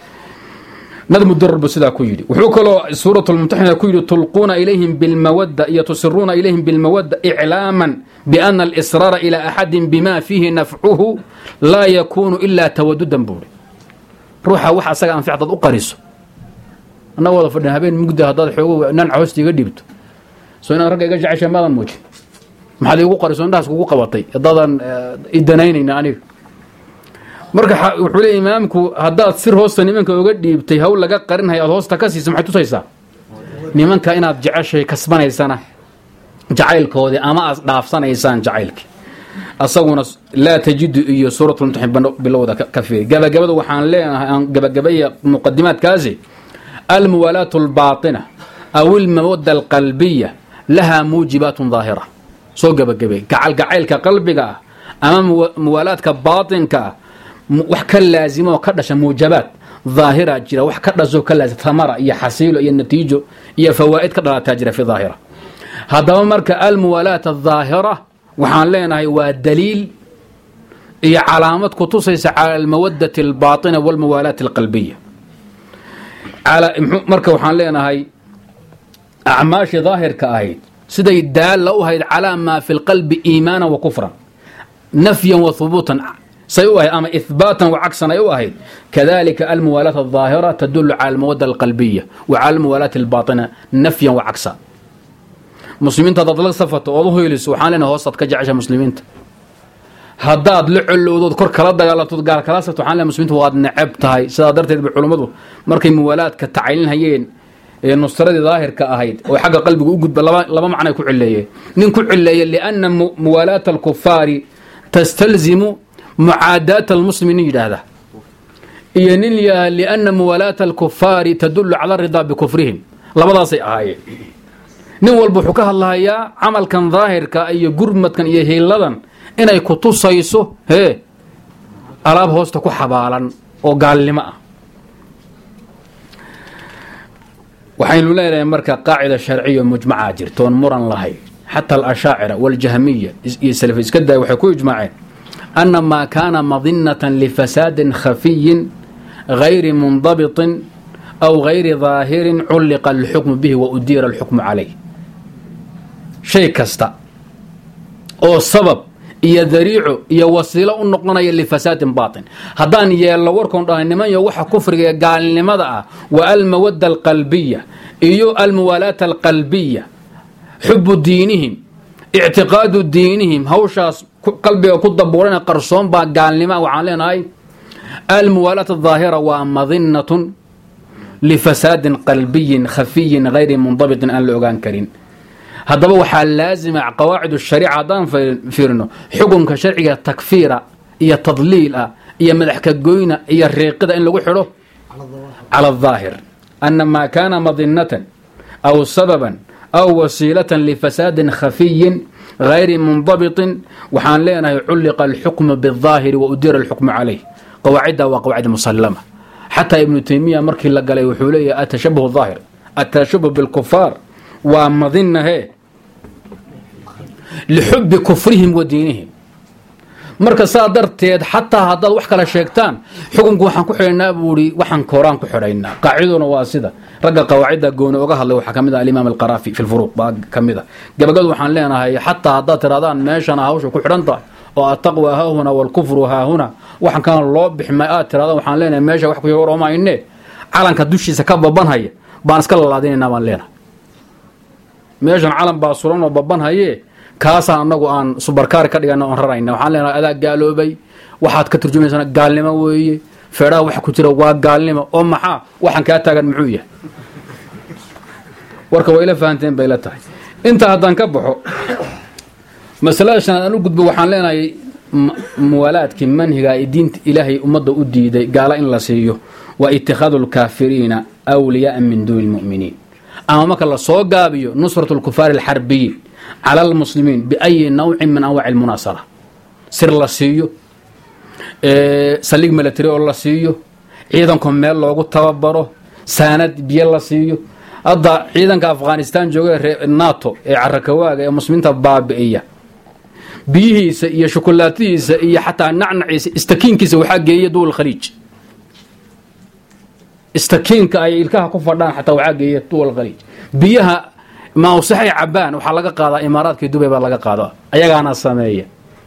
ندم الدرب سدا كويري وحوك له سورة الممتحنة كويري تلقون إليهم بالمودة يتسرون إليهم بالمودة إعلاما بأن الإصرار إلى أحد بما فيه نفعه لا يكون إلا توددا بوري روحها وحا ساقا أنفع ضد أقرسه أنا والله فرنا هبين مقدة هذا الحقوق ننع عوستي قديبته سو أنا رقا يقجع عشان ماذا موجه محل يقول قرسه الناس يقول قوطي ضد إدنين يعني marka wuxuu leeyahay imaamku hadaad sir hoosta nimanka uga dhiibtay hawl laga qarinay aad hoosta ka siisay maxay tusaysaa nimanka inaad jeceshay kasbanaysana jacaylkoodi ama aad dhaafsanaysaan jacaylki asaguna la tajidu iyo suuratul mumtahin bilowda ka fiir gabagabada waxaan leenahay gabagabaya muqaddimaadkaasi al muwalatu al baatina aw al mawadda al qalbiyya laha muujibatun zaahira soo gabagabay gacal gacaylka qalbiga ama muwalaadka baatinka wax ka laazimo ka dhasha muujabaad ظاهرة جرا wax ka dhaso ka laazim thamara iyo xasiilo iyo natiijo iyo fawaa'id ka dhalata jira fi ظاهرة hadaba marka al muwalat al ظاهرة waxaan leenahay waa daliil iyo calaamad ku tusaysa ala al mawaddah al batina wal muwalat al qalbiyya ala marka waxaan leenahay a'maash ظاهرka ahayd siday daal u ahayd ala ma fi al qalbi iimaana wa kufran nafyan wa thubutan سيؤهد أما إثباتا وعكسا يؤهد كذلك الموالاة الظاهرة تدل على المودة القلبية وعلى الموالاة الباطنة نفيا وعكسا مسلمين تضلق صفة والله يلي سبحان لنا وسط كجعش مسلمين هداد لعل ودود كر كلا دغلا تدغال كلا سبحان لنا مسلمين واد نعبتهاي سدا درتيد بعلمadu markay muwalaad ka tacayilin hayeen ee nusrada daahirka ahayd oo xaqa qalbiga u gudba laba laba macna ku cileeyay nin ku cileeyay lianna muwalaat al-kuffari tastalzimu معاداة المسلمين هذا ينليا لأن موالاة الكفار تدل على الرضا بكفرهم لبدا سي آية نول بحكاها الله يا عمل كان ظاهر كأي قرمة كان يهيلدن إنا يكتو سيسو هي ألاب هوستكو حبالا وقال لما وحين لا يمرك قاعدة شرعية مجمعة جرتون مرن لهي حتى الأشاعرة والجهمية يسلف يسكدها وحكو يجمعين أن ما كان مظنة لفساد خفي غير منضبط أو غير ظاهر علق الحكم به وأدير الحكم عليه شيء كستا أو السبب إيا ذريعه إيا وسيلة النقطة لفساد باطن هذان يلا وركون راه إنما يوحى كفر قال لماذا والمودة القلبية إيو الموالاة القلبية حب دينهم اعتقاد دينهم هوشاس قلبي كنت بورنا قرصون با قال لما وعلينا هاي الموالاة الظاهرة ومظنة لفساد قلبي خفي غير منضبط أن العقان كريم هذا هو حال لازم قواعد الشريعة دان فيرنو حكم كشرعية تكفيرة هي تضليل هي مدحك الجوينة هي الريقدة إن لو حلو على الظاهر أن ما كان مظنة أو سببا أو وسيلة لفساد خفي غير منضبط وحان لنا يعلق الحكم بالظاهر وأدير الحكم عليه قواعدها وقواعد مسلمة حتى ابن تيمية مركي لقى لي وحولية التشبه الظاهر التشبه بالكفار ومظنة هي لحب كفرهم ودينهم marka saa darteed xataa haddaad wax kala sheegtaan xukunku waxaan ku xidhaynaa buuri waxaan kooraan ku xidhaynaa qaaciduna waa sida ragga qawaacida gooni uga hadlay waxaa ka mid ah alimaam alqaraafi fi lfuruuq baa ka mid a gabagadu waxaan leenahay xataa haddaad tirahdaan meeshana hawsha ku xidhan tahay oo ataqwa haahuna waalkufru haahuna waxaan kana loo bixmay aad tirahdaan waxaan leenahay meesha wax ku yoroomayne calanka dushiisa ka babanhaya baan iska lalaadinaynaa baan leenahay meeshan calan baa suran oo babanhaye kaasaan anagu aan subarkaari ka dhigana oon rarayna waxaan leenahay adaa gaaloobay waxaad ka turjumaysana gaalnimo weeye feedhaha waxa ku jira waa gaalnimo oo maxaa waxaan kaa taagan muxuu yahay warka waa ila fahanteen bay la tahay intaa haddaan ka baxo masalada shanaad aan u gudbo waxaan leenahay muwaalaadkii manhiga ee diinta ilaahay ummadda u diiday gaala in la siiyo waa itikhaadu lkaafiriina awliyaaa min duuni lmu'miniin ama marka la soo gaabiyo nusratu lkufaari alxarbiyiin cala almuslimiin biayi nawcin min anwaaci almunaasara sir la siiyo saldhig milatary oo la siiyo ciidanku meel loogu tababaro saanad biyo la siiyo hadda ciidanka afghanistan jooga ee nato ee carakawaaga ee muslimiinta baabi'iya biyihiisa iyo shukulaatihiisa iyo xataa nacnaciisa istakiinkiisa waxaa geeya duwal khaliij istakiinka ay ilkaha ku fadhaan xataa waxaa geeya duwal khaliij biyaha mawsaxay cabaan waxaa laga qaadaa imaaraadka dubay baa laga qaadaa ayagaana sameeya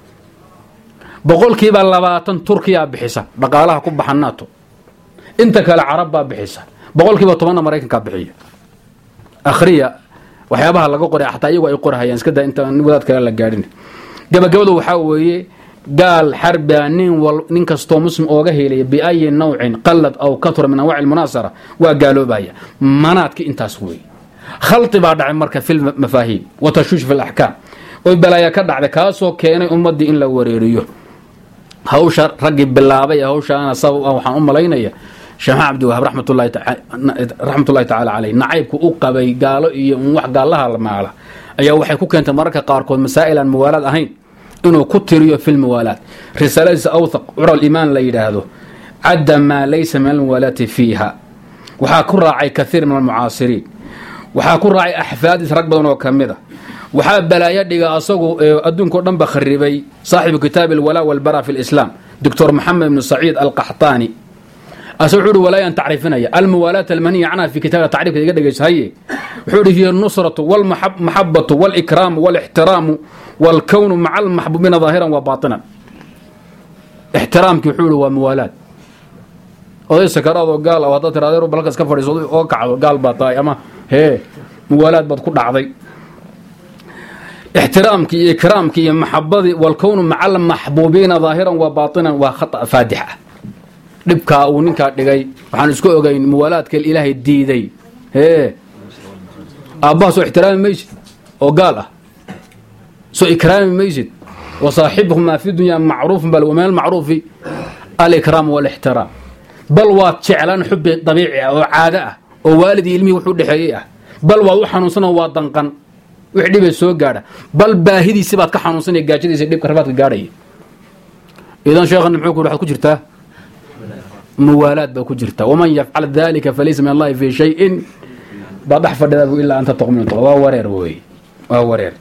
boqolkiiba labaatan turkiya bixisa dhaqaalaha ku baxa nato inta kale carab baa bixisa boqolkiiba tobanna maraykanka bixiya akhriya waxyaabaha laga qoray xataa iyagu ay qorahayaan iska daa inta wadaad kale la gaadhin gabagabadu waxaa weeye gaal xarbia nin wal nin kastoo muslim ooga helaya biayi nawcin qallad aw katura min anwaaci almunaasara waa gaaloobaya manaadki intaas weeye khalti baa dhacay marka fi lmafaahiim wa tashuush fi laxkaam oo balaaya ka dhacday kaasoo keenay ummaddii in la wareeriyo hawsha raggii bilaabay hawshaana sabab ah waxaan u malaynaya sheekh cabdiwahaab raxmatullahi raxmatullahi tacaala caleyh nacaybku u qabay gaalo iyo wax gaalaha maala ayaa waxay ku keentay mararka qaarkood masaa'il aan muwaalaad ahayn inuu ku tiriyo fi lmuwaalaad risaaladiisa awthaq cura limaan la yidhaahdo cadda maa laysa min almuwaalaati fiiha waxaa ku raacay kaiir min almucaasiriin waxaa ku raacay axfaadiis rag badan oo ka mid a waxaa balaayo dhiga asagu adduunka o dhan ba kharibay saaxibu kitaabi alwalaa walbara fi lislaam doctor maxamed ibnu saciid alqaxtaani ase wuxuu uhi walaayaan tacriifinaya almuwaalaat almaniya canha fi kitaabka tacriifka iga dhegaysahaye wuxuu uhi hiya alnusratu walmaxabatu walikraamu walixtiraamu walkownu maca almaxbuubiina daahiran wa baatinan ixtiraamkii wuxuu ihi waa muwaalaad oday sakaraadoo gaal ah haddaad tiradeer balka iska fadhiiso oo kacdo gaal baad tahay ama hee muwaalaad baad ku dhacday ixtiraamkii iyo ikraamkii iyo maxabadii walkownu maca almaxbuubiina daahiran wa baatinan waa khata faadix ah dhibkaa uu ninkaa dhigay waxaan isku ogayn muwaalaadka ilaahay diiday hee aabbaha soo ixtiraami maysid oo gaal ah soo ikraami maysid wa saaxibuhumaa fi dunyaa macruufun bal wa min almacruufi alikraam walixtiraam bal waad jeclaan xubi dabiici ah oo caado ah oo waalidii ilmihii wuxuu dhexeeyey ah bal waad u xanuunsanoo waa danqan wix dhibay soo gaadha bal baahidiisi baad ka xanuunsanaya gaajadiisa dhibka rafaadka gaadhaya idan sheekhan muxuu ku waxaad ku jirtaa muwaalaad baa ku jirta waman yafcal dalika falaysa min allahi fi shayin baa dhex fadhidabu ilaa anta taqmin waa wareer wey waa wareer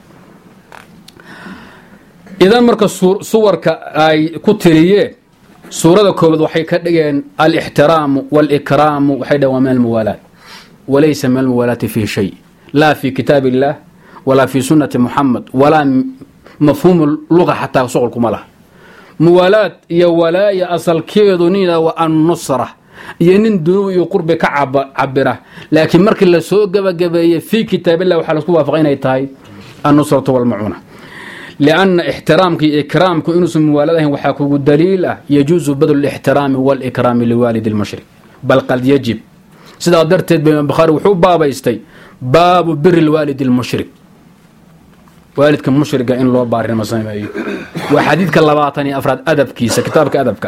idan marka suwarka ay ku tiriyeen suurada koobaad waxay ka dhigeen alixtiraamu walikraamu waxay dhaheen waa min almuwaalaad walaysa min almuwaalaati fi shay laa fi kitaab illah walaa fi sunnati muxamed walaa mafhuumu luga xataa shuqulkuma laha muwaalaad iyo walaaya asalkeedu nina waa annusra iyo nin dunuub iyo qurbi ka cabira laakiin markii la soo gabagabeeyey fii kitaabillah waxaa lasku waafaqay inay tahay annusratu walmacuuna lianna ixtiraamka iyo ikraamku inuusan muwaalaad ahayn waxaa kugu daliil ah yajuusu badlu lixtiraami walikraami liwaalidi lmushrik bal qad yajib sidaa darteed ba imaam bukhaari wuxuu baabaystay baabu biri lwaalidi lmushrik waalidka mushriga in loo baarimo sameeyo waa xadiidka labaatan iyo afraad adabkiisa kitaabka adabka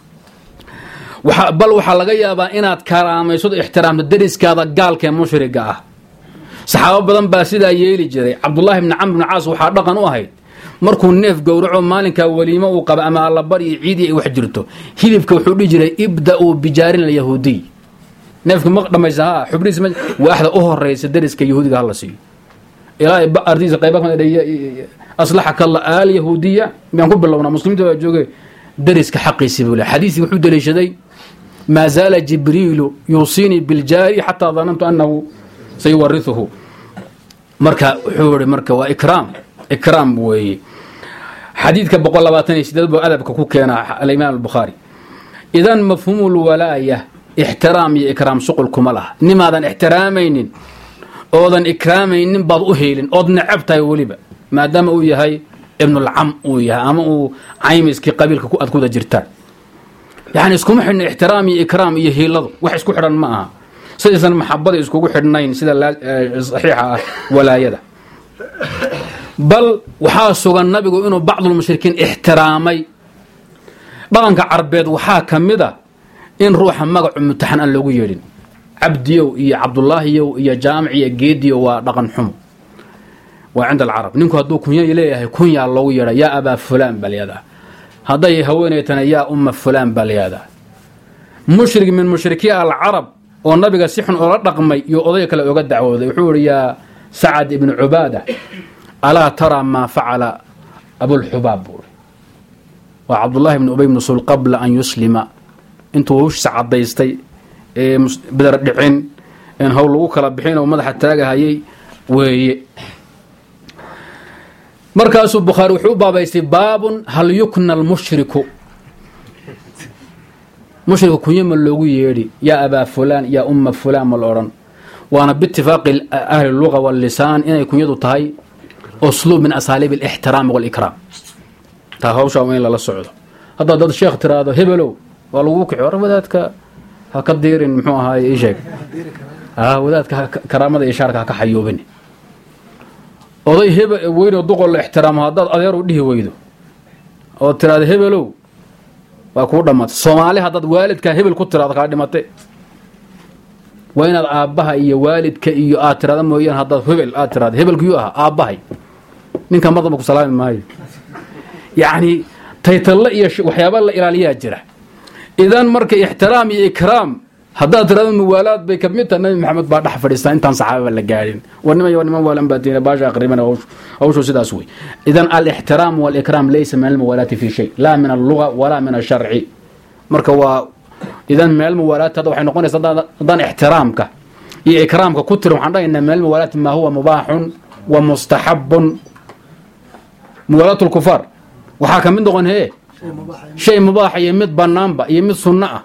ah bal waxaa laga yaabaa inaad karaamayso ixtiraamto dariskaada gaalka ee mushriga ah saxaabo badan baa sidaa yeeli jiray cabdullaahi bni camr bni caas waxaa dhaqan u ahayd markuu neef gowraco maalinkaa weliimo uu qaba ama allabar iyo ciidii ay wax jirto hilibka wuxuu dhihi jiray ibda-uu bijaarin alyahuudiy neefka ma dhammaysa ha xubnihiis waaxda u horeysa dariska yahuudiga hala siiyo ilaa ardiisa qayba aslaxaka allah aal yahuudiya baan ku bilownaa muslimiinta baa joogay dariska xaqiisii buu leeyahay xadiisii wuxuu daliishaday maa zaala jibriilu yuusiinii biljaari xataa danantu annahu sayuwarithuhu marka wuxuu yihi marka waa ikraam ikraam weeye xadiidka boqol labaatan iyo sideed buu adabka ku keenaa alimaam albukhaari idan mafhuumu lwalaaya ixtiraam iyo ikraam shuqul kuma laha nimaadan ixtiraamaynin oodan ikraamaynin baad u heelin ood necab tahay weliba maadaama uu yahay ibnulcam uu yahay ama uu caymiskii qabiilka ku adkuda jirtaan yani iskuma xidhna ixtiraam iyo ikraam iyo hiiladu wax isku xidhan ma aha sidaysan maxabada iskugu xidhnayn sida saxiixa ah walaayada bal waxaa sugan nabigu inuu bacdulmushrikiin ixtiraamay dhaqanka carbeed waxaa ka mid a in ruuxa magacu mutaxan aan loogu yeedhin cabdiyow iyo cabdulaahiyow iyo jaamic iyo geediyo waa dhaqan xumo waa cinda alcarab ninku hadduu kunya leeyahay kunyaa loogu yeedha yaa abaa fulaan baa layadaa hadday haweenaytana yaa umma fulaan baa layadaa mushrik min mushrikiin alcarab oo nabiga si xun oola dhaqmay iyo odayga kale oga dacwooday wuxuu ihi yaa sacad ibnu cubaada alaa taraa maa facala abulxubaab buuri waa cabdullaahi ibnu ubay bnu sul qabla an yuslima intuu hawshiisa cadaystay ee bidar dhicin in hawl lagu kala bixin oo madaxa taagahayay weeye markaasuu bukhaari wuxuu u baabaystay baabun hal yukna almushriku mushrika kunyo ma loogu yeedhi yaa abaa fulaan yaa umma fulaan ma la odhan waana biitifaaqi ahli luga wallisaan inay kunyadu tahay usluub min asaaliib alixtiraami walikraam taa hawshaa waa in lala socdo haddaad dad sheekh tiraahdo hebelow waa laguu kixi war wadaadka ha ka diirin muxuu ahaay ii sheeg wadaadka karaamada iyo shaarka ha ka xayuubin oday hebe weynoo duqol la ixtiraamo haddaad adeer u dhihi weydo ood tiraahdo hebelow waa kuu dhammaatay soomaali haddaad waalidkaa hebel ku tiraado kaa dhimate waa inaad aabbaha iyo waalidka iyo aad tirada mooyaan haddaad hebel aad tiraado hebelkiyuu ahaa aabbahay ninka mardaba ku salaami maayo yacni taytalle iyo waxyaaba la ilaaliyaa jira idan marka ixtiraam iyo ikraam haddaad tirado muwaalaad bay kamid taha nabi maxamed baa dhex fadhiistaa intaan saxaababa la gaadhin war niman yo niman waalan baa tiina baasha aqriban hawshu sidaas wey idan alixtiraam waalikraam laysa min almuwaalaati fi shay laa min alluga walaa min asharci marka waa idan meel muwaalaat hadda waxay noqonaysaa haddaan ixtiraamka iyo ikraamka ku tirin waxaan dhahaynaa meel muwaalaati maa huwa mubaaxun wa mustaxabun muwaalaat lkufaar waxaa ka mid noqon hee shay mubaaxa iyo mid banaanba iyo mid sunno ah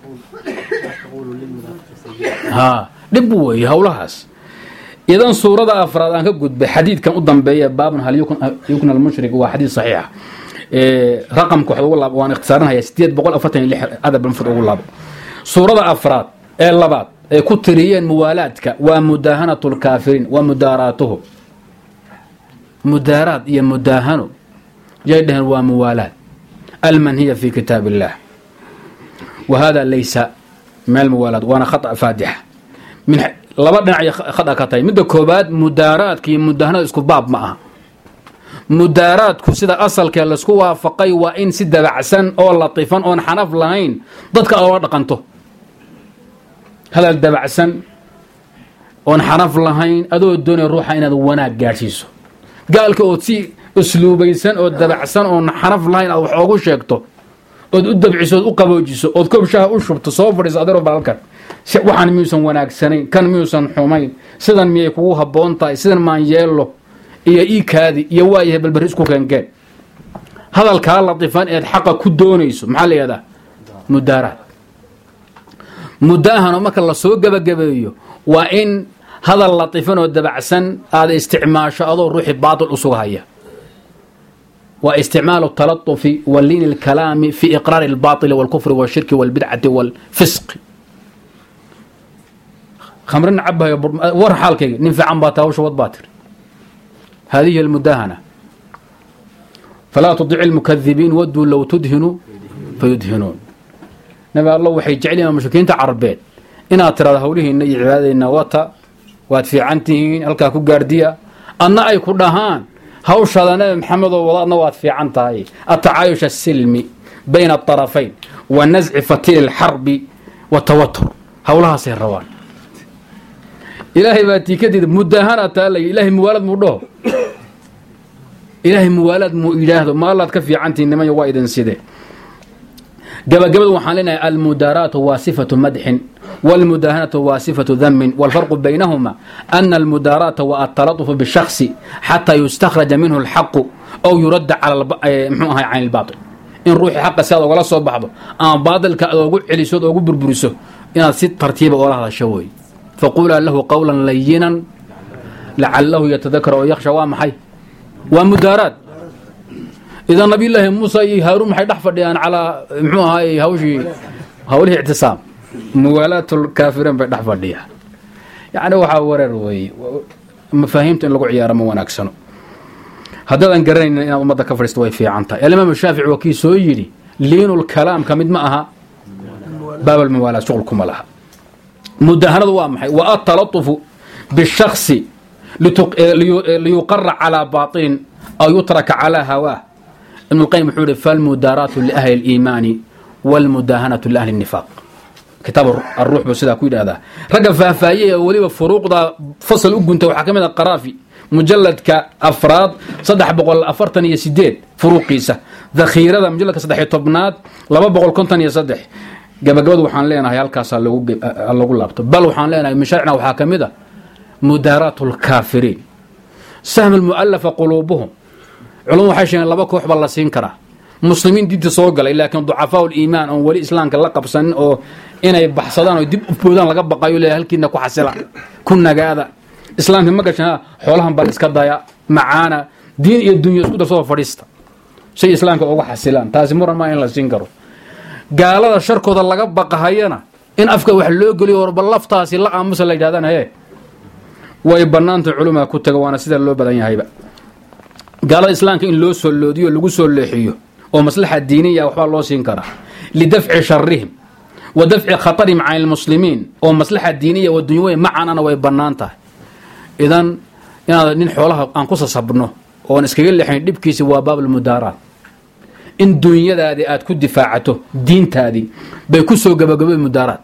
ha dhib weeye howlahaas idan suurada afraad aan ka gudbay xadiidkan u dambeeya baabun hal yukna almushrik waa xadiid saxiixa raqamka wax ugu laabo waan ikhtisaarinaya sideed boqol afartan iyo lix adab mufrad ugu laabo suurada afraad ee labaad ay ku tiriyeen muwaalaadka waa mudaahanatu lkaafiriin wa mudaaraatuhu mudaaraad iyo mudaahano yay dhaheen waa muwaalaad almanhiya fi kitaab illah wa hada laysa meel muwaalaad waana khata faadixa min laba dhinac khata ka tahay midda koobaad mudaaraadka iyo mudahanada isku baab ma aha mudaaraadku sida asalkee laisku waafaqay waa in si dabacsan oo latifan oon xanaf lahayn dadka oola dhaqanto hadal dabacsan oon xanaf lahayn adoo doonay ruuxa inaad wanaag gaadhsiiso gaalka ood si usluubaysan oo dabacsan oon xanaf lahayn aad wax oogu sheegto ood u dabciso ood u qaboojiso ood kobshaha u shubto soo fadhiiso adeero balkan waxaan miyuusan wanaagsanayn kan miyuusan xumayn sidan miyay kugu habboon tahay sidan maan yeelo iyo iikaadi iyo waayahay balbari isku keenkeen hadalkaa latifan eed xaqa ku doonayso maxaa la yihahdaa mudaaraad mudaahano marka lasoo gebagabeeyo waa in hadal latifan oo dabacsan aada isticmaasho adoo ruuxi baatil u sugahaya waa isticmaalu talatufi wa liini lkalaami fi iqraari اlbaطili wاlkufri wاlshirki wاlbidcati wاlfisqi khamrin cabahayo war xaalkayga nin fiican baa taa hawsha wad baa tiri hadihi almudaahana falaa tudici اlmukadibiin waduu low tudhinu fayudhinuun nabi allo waxay jeceliin mushrikiinta carabeed inaad tirado hawlihiina iyo cibaadadayna wata waad fiican tihiin halkaa ku gaardhiya adna ay ku dhahaan hawshaada nabi maxamedoo wada adna waad fiican tahay atacaayush asilmi bayna aطarafayn wa nasci fatiili اlxarbi watawatur hawlahaasay rabaan ilaahay baa tii kadib mudaahana taalay ilaahay muwaalad muu dhaho ilaahay muwaalaad muu yidhaahdo maalaad ka fiicantii nimanyo waa idin sidee gabagabadu waxaan leenahay almudaaraatu waa sifatu madxin والمداهنة وصفة ذم والفرق بينهما أن المداراة والتلطف بالشخص حتى يستخرج منه الحق أو يرد على الب... عن الباطل إن روحي حق سيادة ولا صوب بعضه أنا باطل كأقول علي سود أقول بربرسه إن ست ترتيب ولا هذا شوي فقولا له قولا لينا لعله يتذكر ويخشى وامحي ومدارات إذا نبي الله موسى هارون حي دحفر على محوها هاي هوشي هوله اعتصام muwaalaat lkaafiriin bay dhex fadhiya yacni waxaa wareer weeye mafaahiimta in lagu ciyaaro ma wanaagsano haddaadan garanaynin inaad ummadda ka fadhiisto way fiican tahay alimaam shaafici waa kii soo yidhi liinu lkalaam ka mid ma aha baab almuwaalaat shuqul kuma laha mudahanadu waa maxay wa atalatufu bishaksi liyuqara calaa baaطilin aw yutraka calaa hawaah ibn lqayim wuxuu yihi falmudaaraatu liahli اliimaani wاlmudahanatu liahli الnifaaq kitaab الروح buu sidaa ku yidhaahdaa ragga faahfaahiyey oo weliba furuuqda fasal u gunta waxaa ka mid a qaraafi mujalladka afraad saddex boqol afartan iyo sideed furuuqiisa dakhiirada mujalladka saddex iyo tobnaad laba boqol konton iyo saddex gabagabadu waxaan leenahay halkaasaa lagu laabto bal waxaan leenahay mishaaricna waxaa ka mid a mudaaraat اlkaafiriin sahm almu'alafa quluubuhum culum waxay sheegeen laba koox baa la siin karaa muslimiin diinta soo galay laakiin ducafaa uliimaan oon weli islaamka la qabsanin oo inay baxsadaan oo dib u boodaan laga baqayo le halkiina ku xasila ku nagaada islaamka ma gashan xoolahan bal iska daya macaana diin iyo dunya isku darsoo fadhiista shay islaamka uga xasilaan taasi muran ma in la siin karo gaalada sharkooda laga baqahayana in afka wax loo geliyo warba laftaasi la aamusa la yidhahdaan hee way bannaanta culumaa ku taga waana sida loo badan yahayba gaalada islaamka in loo soo loodiyo lagu soo leexiyo oo maslaxa diiniya waxbaa loo siin karaa lidafci sharihim wa dafci khatarihim can ilmuslimiin oo maslaxa diiniya wa dunyaweyn macanana way bannaan tahay idan inaad nin xoolaha aan ku sasabno oon iskaga leexayn dhibkiisi waa baabulmudaaraat in dunyadaadii aad ku difaacato diintaadii bay ku soo gabagabay mudaaraat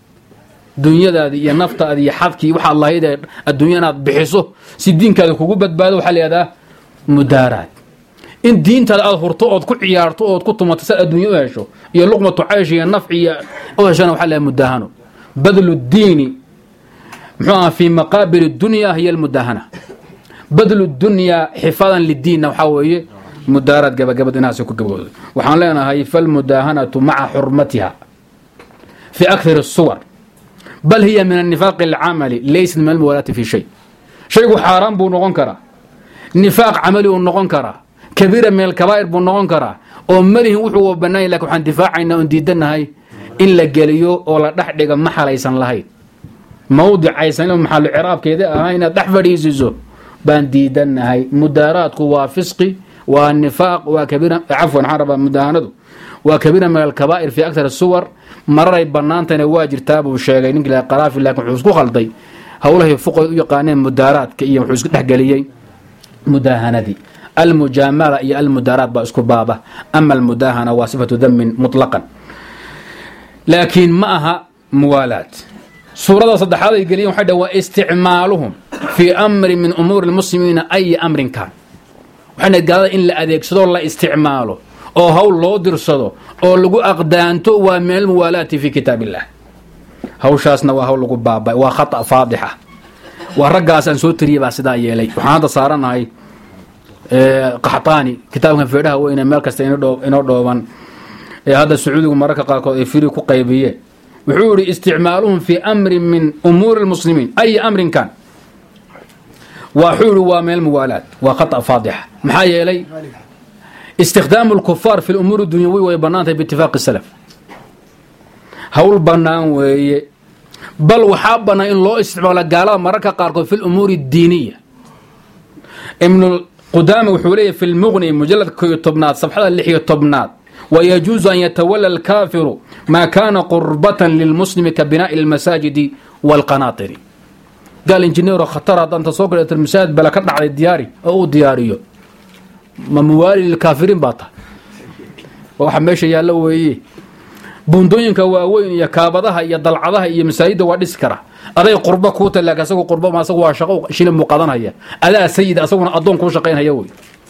dunyadaadii iyo naftaadii iyo xadkii waxaad lahayd ee adduunya inaad bixiso si diinkaada kugu badbaado waxaa la yihahdaa mudaaraat in diintaada aad hurto ood ku ciyaarto ood ku tumato sa adduunya u hesho iyo luqmatu caysh iyo nafci iyo u heshana waxaa lahay mudahano badlu diini muxuu aha fii maqaabil اdunya hiya almudahana badlu dunyaa xifaadan lidiinna waxaa weeye mudaaraad gabagabad inaas ku gabagooda waxaan leenahay falmudahanatu maca xurmatiha fi akthar الsuwar bal hiya min الnifaaq اlcamali laysat min almuwalaati fi shay shaygu xaaraan buu noqon karaa nifaaq camali uu noqon karaa kabiira min alkabaa'ir buu noqon karaa oo malihin wuxuu bannaan lakin waxaan difaacaynaa oon diidanahay in la geliyo oo la dhex dhiga ma xalaysan lahayn mawdicaysan maxalu ciraabkeeda ahaa inaad dhex fadhiisiiso baan diidanahay mudaaraadku waa fisqi waa nifaaq waa kabiira cafwan waxaan rabaa mudahanadu waa kabiira min alkabaa'ir fi akthar suwar mararay bannaantana waa jirtaa buu sheegay ninkii laha qaraafi laakiin wuxuu isku khalday howlahay fuqay u yaqaaneen mudaaraadka iyo wuxuu isku dhexgeliyey mudahanadii المجاملة iyo المداراat baa isku baaba ama المداهنة waa صفة dmin مطلقا laakiin ma aha muwaalaad suurada saddexaad ay geliyen waxay dhah waa isticmaaluhum fii amri min umuuri الmuslimiina أyi amrin kan waxayna gaalada in la adeegsado la isticmaalo oo hawl loo dirsado oo lagu aqdaanto waa min almuwaalaati fi kitaab الlah hawshaasna waa hawl lagu baaba waa khaطأ faadixa waa raggaas aan soo tiriyay baa sidaa yeelay waxaan hadda saaranahay qaxtaani kitaabkan feedhaha weyne meel kasta inoo dhooban ee hadda sacuudigu mararka qaarkood ay firi ku qaybiyeen wuxuu yihi isticmaaluhum fii amrin min umuuri اlmuslimiin ay amrin kan wuxuu yihi waa meel muwaalaad waa khata faadixa maxaa yeelay istikdaamu اlkufaar fi lumuuri dunyawi way bannaantahay biitifaaqi salaf hawl bannaan weeye bal waxaa bannaan in loo isticmaalo gaalada mararka qaarkood fi lumuuri اdiiniya قدامه وحوليه في المغني مجلد كي تبنات صفحة اللحية تبنات ويجوز أن يتولى الكافر ما كان قربة للمسلم كبناء المساجد والقناطر قال انجنير خطر أنت صوكرة المساجد بلا كرد على الدياري أو دياريو ما موالي للكافرين باطا وحميش يا لوي بندوين كواوين يا كابضها يا ضلعضها يا مساجد وديسكرة aday qurba ku talaga asagoo qurba ma asagoo shaqo shilin muqadan haya adaa sayid asaguna adoon ku shaqeynaya way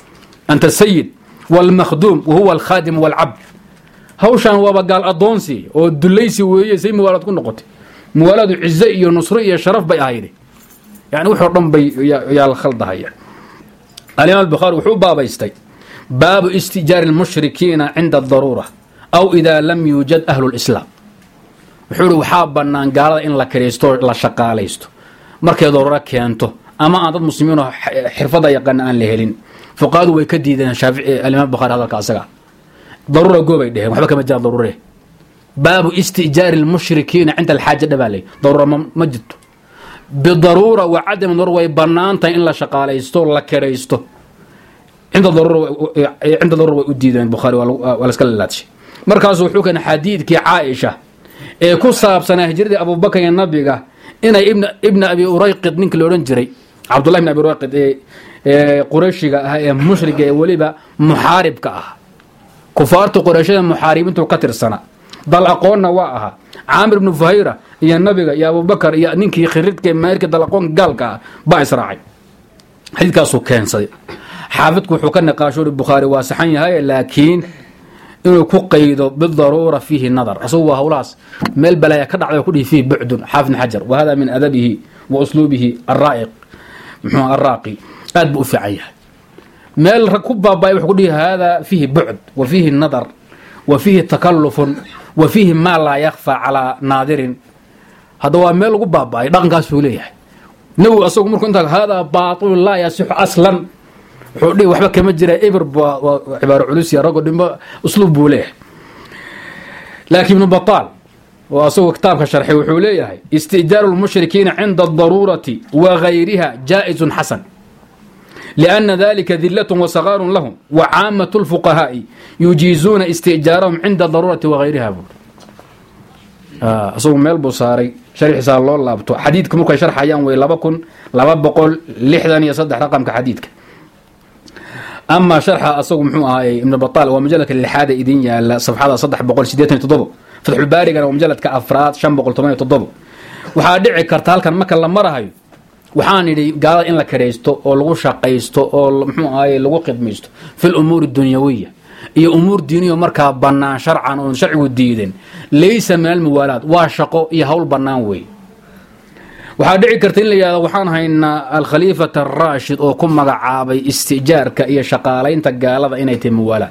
أنت السيد والمخدوم وهو الخادم والعبد هوشان وابا قال أدونسي ودليسي وهي زي موالد كن نقطي موالد عزائي ونصرية شرف بي آيدي يعني وحو رم بي يا الخلط هاي الإمام البخاري وحو بابا يستي باب استئجار المشركين عند الضرورة أو إذا لم يوجد أهل الإسلام وحو وحابا أن قال إن لا كريستو لا شقاليستو markay doorara keento ama aan dad muslimiin oo xirfada yaqaan aan la helin fuqaadu way ka diideen Shaafici al-Imam Bukhari hadalka asaga daruura goobay dheheen waxba kama jira daruure baabu istijar al-mushrikiin inda al-haaja dabalay daruura ma jirto bidaruura wa adam darwa banaanta in la shaqaalaysto la kareysto inda daruura inda daruura u diideen Bukhari wala iska laadshi markaas wuxuu kan xadiidkii Aisha ee ku saabsanaa hijradii Abu Bakr iyo nabiga inay ibn ibn abi urayqid ninka looran jiray abdullah ibn abi urayqid ee qurayshiga ah ee mushriga ee waliba muharibka ah kufaartu qurayshada muharibintu ka tirsana dal aqoonna waa aha aamir ibn fuhayra iyo nabiga iyo abu bakar iyo ninkii khiridka meerka dal aqoon galka ba israacay xilkaas uu keensaday xaafidku wuxuu ka naqaashay bukhari waa saxan yahay laakiin inuu ku qaydo bidaruura fihi nadar asoo hawlaas meel balaya ka dhacday ku dhifii bu'dun xaafid xajar wa hada min adabihi wa uslubihi ar-ra'iq muxuu ar-raqi aad buu fiicay meel rakub baabay wuxuu ku dhii hada fihi bu'd wa fihi nadar wa fihi takalluf wa fihi ma la yakhfa ala nadirin hada waa meel ugu baabay dhaqankaas uu leeyahay naw asoo markuu inta hada baatil la yasih aslan حودي وحبا كما جرى إبر وعبارة علوسية رقو دمبا أسلوب بوليه لكن ابن بطال وأصوه كتابك الشرحي وحوليه استئجار المشركين عند الضرورة وغيرها جائز حسن لأن ذلك ذلة وصغار لهم وعامة الفقهاء يجيزون استئجارهم عند الضرورة وغيرها أصوه ميل بصاري شرح سال الله الله حديثك ممكن شرح أيام ويلابكن لابقل لحدا يصدح رقم كحديثك أما شرح أصوغ محوها ابن بطال ومجلة اللحادة إذين يا صفحة صدح بقول سيديتني تضبو فتح الباري كان ومجلة كأفراد شن بقول ثمانية تضبو وحادعي كرتال كان مكان لما رهاي وحاني قال إن لك ريستو أو لغو شاقيستو أو محوها لغو قدميستو في الأمور الدنيوية هي أمور دينية مركب بنان شرعا وشرع الدين ليس من الموالات واشقو يهول بنانوي waxaa dhici karta in la yiraahdo waxaan haynaa al-khaliifata ar-rashid oo ku magacaabay istijaarka iyo shaqaaleynta gaalada inay tahay muwala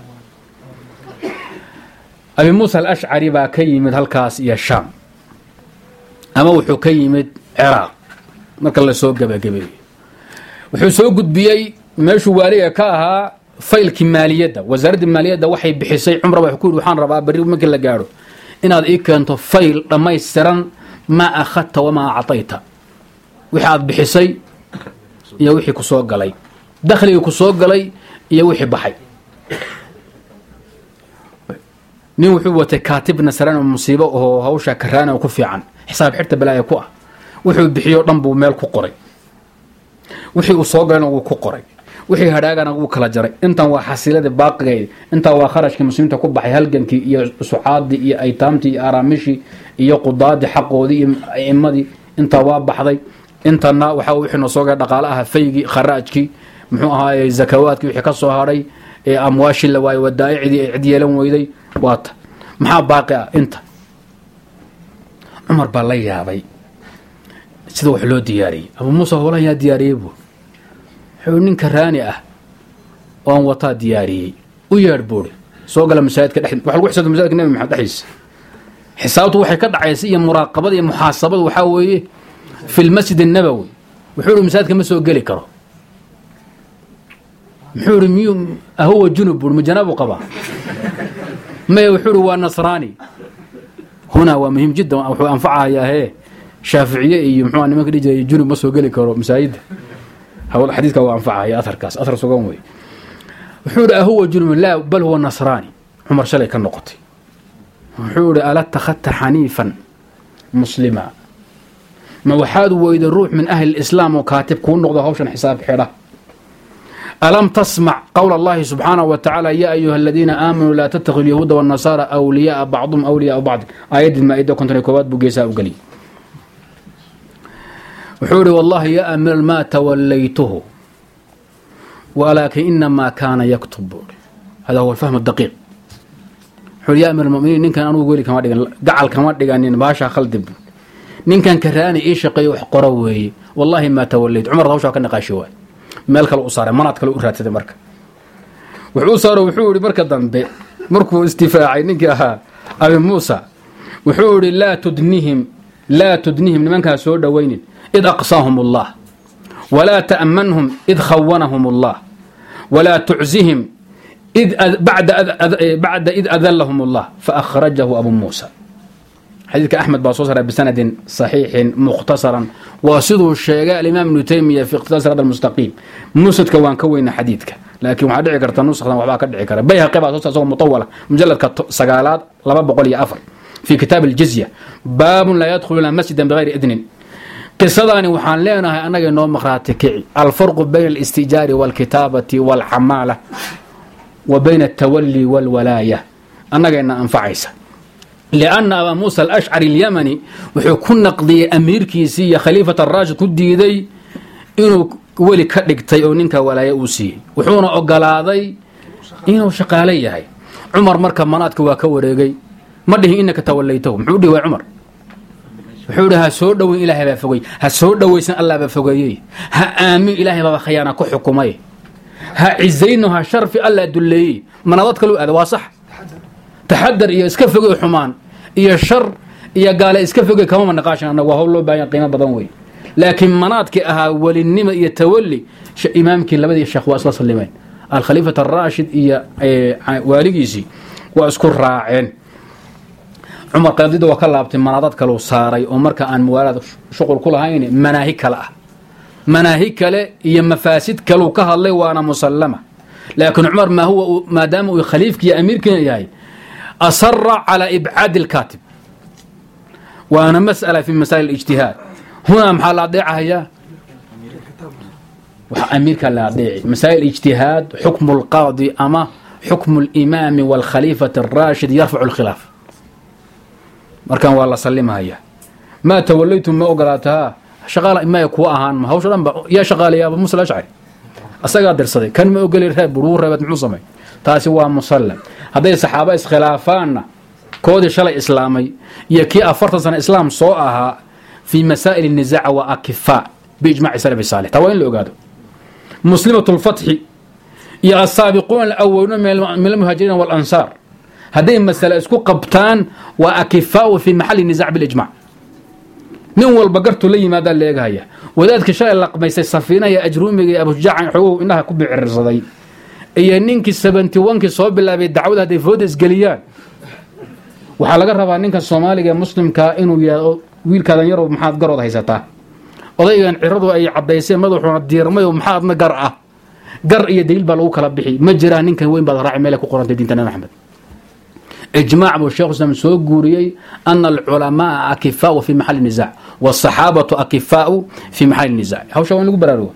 abi musa al-ash'ari baa ka yimid halkaas iyo sham ama wuxuu ka yimid ciraaq marka la soo gabagabay wuxuu soo gudbiyay meeshu waaliga ka ahaa faylki maaliyada wasaaradda maaliyada waxay bixisay umra wax ku waxaan rabaa bari markii la gaaro inaad ii keento fayl dhameystiran ma akhadta wama aatayta waxaad bixisay iyo wixii ku soo galay dakhliga ku soo galay iyo wixii baxay nin wuxuu watay kaatibna saran musiibo oo hawsha karaan oo ku fiican xisaab xirta balaa ku ah wuxuu bixiyo dhan buu meel ku qoray wixii uu soo galayna uu ku qoray wixii hadaagana uu kala jaray intan waa xasiilada baaqigay inta waa kharashka muslimiinta ku baxay halgankii iyo suxaadii iyo aytaamtii iyo araamishi iyo qudaadi xaqoodii iyo imadii inta waa baxday intana waxa uu wixii soo gaar dhaqaalaha faygi kharaajki muxuu ahaayay zakawaadki wixii ka soo haray ee amwaashi la waay wadaaicidi cid yeelan weyday waata maxaa baaqi ah inta Umar baa la yaabay sida wax loo diyaariyay Abu Musa wala yaa diyaariyay buu wuxuu nin karaani ah oo wata diyaariyay u yeer buur soo gala masaajidka dhex waxa lagu xisaabiyo masaajidka Nabi Maxamed dhaxis xisaabtu waxay ka dhacaysay iyo muraaqabada iyo muhaasabada waxa weeye في المسجد النبوي وحور مساجد كما سو غلي كرو محور ميوم هو جنب والمجنب قبا ما يحور ونصراني هنا ومهم جدا وانفعها يا هي شافعيه اي محوان ما كدي جنب ما سو غلي كرو مساجد هو الحديث كان انفعها يا اثر كاس اثر سوغان وي وحور هو جنب لا بل هو نصراني عمر شلي كان نقطي وحور الا تخت حنيفا مسلما ما وحاد ويد الروح من أهل الإسلام وكاتب كون نقضى هوشا حساب حيرة ألم تسمع قول الله سبحانه وتعالى يا أيها الذين آمنوا لا تتخذوا اليهود والنصارى أولياء بعضهم أولياء بعض آيات المائدة كنت نكوات بقيساء وقلي وحوري والله يا أمير ما توليته ولكن إنما كان يكتب. هذا هو الفهم الدقيق. حول يا أمير المؤمنين نين كان أنا أقول كما دقن قعل كما دقن إن باشا خلدب نين كان كراني إيش قي وحقروي والله ما توليت عمر ضوشة كان نقاشوا مالك الأسرة مناطق الأسرة هذا مركب وحوصار وحوري مركب ضمبي مركب استفاعي نينك أبي موسى وحوري لا تدنيهم لا تدنيهم لمن كان سود وين إذ أقصاهم الله ولا تأمنهم إذ خونهم الله ولا تعزهم إذ أذ بعد أذ أذ بعد إذ أذلهم الله فأخرجه أبو موسى. حديث أحمد باصوصر بسند صحيح مختصرا واسده الشيخ الإمام ابن تيمية في اختصار هذا المستقيم مسد كوان كوين حديثك لكن waxaa dhici karta nusxdan waxba ka dhici kara bayhaqi baa soo soo mutawala mujalladka sagaalaad laba boqol iyo afar في كتاب الجزية باب لا يدخلون مسجدا بغير إذن. قصداني وحان لينها أنك نوم مخراتك الفرق بين الاستئجار والكتابة والحمالة وبين التولي والولاية أنك إن أنفعيسا لأن أبا موسى الأشعري اليمني وحكون نقضي أمير كيسي خليفة الراشد كدي ذي إنه ولي كدقتي أو ننك ولاية أوسي وحونا أقلاضي إنه شقالي هاي عمر مركب مناتك وكوريقي مده إنك توليتهم حودي وعمر حودي هسود دوي إلهي بفقوي هسود دوي سن الله بفقوي ها آمين إلهي بابا خيانا كحكمي ها عزينها شرف الله دلي مناضتك له هذا واصح تحدر إيا اسكفقوي حمان إيا الشر إيا قال اسكفقوي كمان نقاشنا أنه وهو الله باين قيمة بضنوي لكن مناطك أها وللنمى إيا التولي إمامك اللي بدي الشيخ واصل صليمين الخليفة الراشد إيا واليجيسي وأذكر راعين عمر قاضي دو كلابتي مناطات كلو ساري او marka aan muwaalad shuqul ku lahayn manaahi kala ah manaahi kale iyo mafaasid kale ka hadlay waana musallama laakin umar ma huwa maadaama uu khaliifkii amirkan yahay asarra ala ib'ad al-katib wa ana mas'ala fi masail al-ijtihad huna mahal adi'aya wa amirka la adi'i masail al-ijtihad hukm al-qadi ama hukm al-imam wal-khalifah ar-rashid yarfa'u al-khilaf markan waa la salimaaya ma tawallaytum ma ogolaataha shaqaala ima ku ahaan ma hawshan ba ya shaqaaliya Abu Musa al-Ash'ari asaga dirsaday kan ma ogolay reeb buru reebad muxuu samay taasi waa musallam haday saxaaba is khilaafaana koodi shalay islaamay iyo kii afartan sano islaam soo aha fi masaa'il an-niza' wa akifa bi ijma' salaf salih tawayn la ogaado muslimatul fath ya as-sabiqun al-awwalun min al-muhajirin wal-ansar هذه مسألة اسكو قبطان وأكفاء في محل النزاع بالإجماع نول بقرت لي ماذا اللي يقهي وذلك الشيء اللي قميسي الصفينة يا أجرومي أبو شجاع حقوق إنها كبع الرصدي إيا نينك السبنتي وانك صوب الله بالدعوة هذه فودس قليان وحلقة ربا نينك الصومالي مسلم كائن ويل كذا يرو محاد قرض هيساته وضيقا عرضوا أي عبايسين مدوحون الديرمي ومحادنا قرأة قرأ دليل بالوكا لبحي مجرى نينك وين بضراعي مالك وقرآن دينتنا محمد إجماع أبو الشيخ سلام سوق قوريي أن العلماء أكفاء في محل النزاع والصحابة أكفاء في محل النزاع هو شو نقول برارو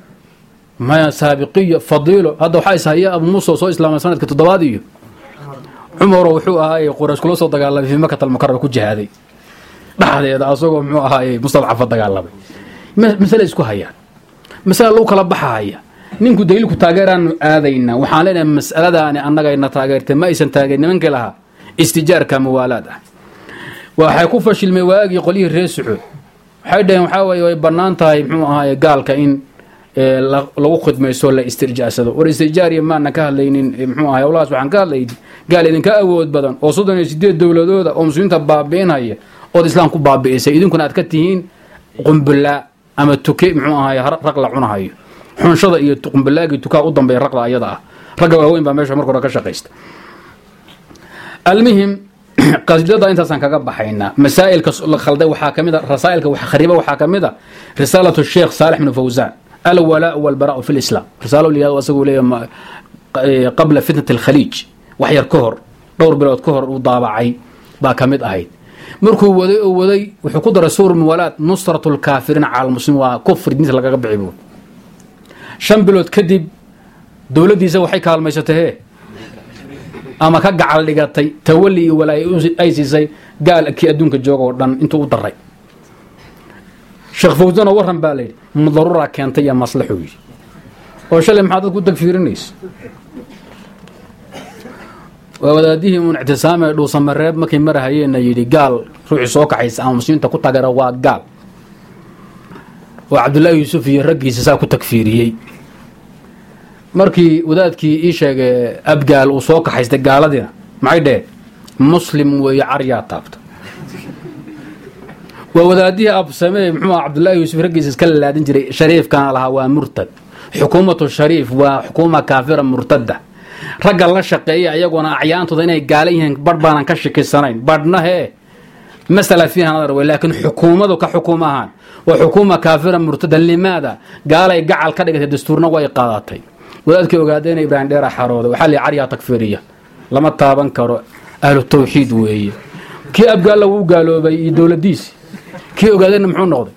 ما سابقية فضيله هذا حايس هي أبو موسى صلى الله عليه وسلم كتضواديه عمر وحوها هاي قريش كل صوت قال في مكة المكرمة كل جهادي بعد هذا أصوغ معها هاي مستضعف قال مثل إسكو هيا مثل لو كلا بحها هيا نينكو دليلكو تاغيران آذينا وحالنا مسألة داني أنك إن تاغيرت ما إيسان تاغيرنا منك لها استجار كموالادة وحيكون فشل مواقي قليه الرئيس سعود حيدا يحاول يبنان تاي محوها قال كإن لو خد ما يسول استرجاع سدو والاسترجاع يما أنك هلين محوها يولا سبحان قال لي قال إنك أود بدن وصدنا يسديد الدولة دولة ومسلمين تبابين هاي والإسلام كباب بإيسا إذن كنا أتكتهين قم بالله أما التوكي محوها رقل عنا هاي xunshada iyo tuqunbalaagi tukaa u dambeey raqda ayada ah raga waaweyn baa meesha markii hore ka shaqeeysta almuhim qasdada inta san kaga baxayna masaa'ilka la khalday waxa kamida rasaa'ilka waxa khariba waxa kamida risalatu sheekh Salih ibn Fawzan al-wala' wal-bara' fi al-islam risaalo li hada asagu leeyahay qabla fitnat al-khalij waxyar ka hor dhowr bilood ka hor uu daabacay baa kamid ahayd markuu waday oo waday wuxuu ku daray suur muwalaad nusratul kaafiriin ala al-muslimin wa kufr diinta laga bixiyo shan bilood kadib dawladdiisa waxay kaalmaysatay ama ka gacal dhigatay tawalli iyo walaayo ay siisay gaalkii adduunka jooga oo dhan intuu u daray Sheekh Fawzan waran baa leeyahay mudarrura keentay maslaxo yiri oo shalay maxaad dad ku tagfiirinaysa waa wadaadihii uun ictisaamay dhuusamareeb markay marahayeenna yidhi gaal ruuxii soo kaxaysa ama muslimiinta ku tagera waa gaal oo cabdullaahi yuusuf iyo raggiisa saa ku tagfiiriyey markii wadaadkii ii sheegay abgaal uu soo kaxaystay gaaladiina maxay dheheen muslim weeye caryaa taabta waa wadaadihii absamee muxuu cabdullaahi yuusuf raggiisa iska lalaadin jiray shariifkana lahaa waa murtad xukuumatu shariif waa xukuuma kaafira murtada ragga la shaqeeya ayaguna acyaantooda inay gaala yihiin badh baanan ka shakisanayn badhna hee masala fiiha nadar wey laakiin xukuumadu ka xukuuma ahaan waa xukuuma kaafira murtada limaada gaalay gacal ka dhigatay dastuurna way qaadatay wadaadkii ogaadeen ibraahim dheera xarooda waxaa la caryaa takfiiriya lama taaban karo ahlu tawxiid weeye kii abgaalla wuu gaaloobay iyo dowladiisi kii ogaadeenna muxuu noqday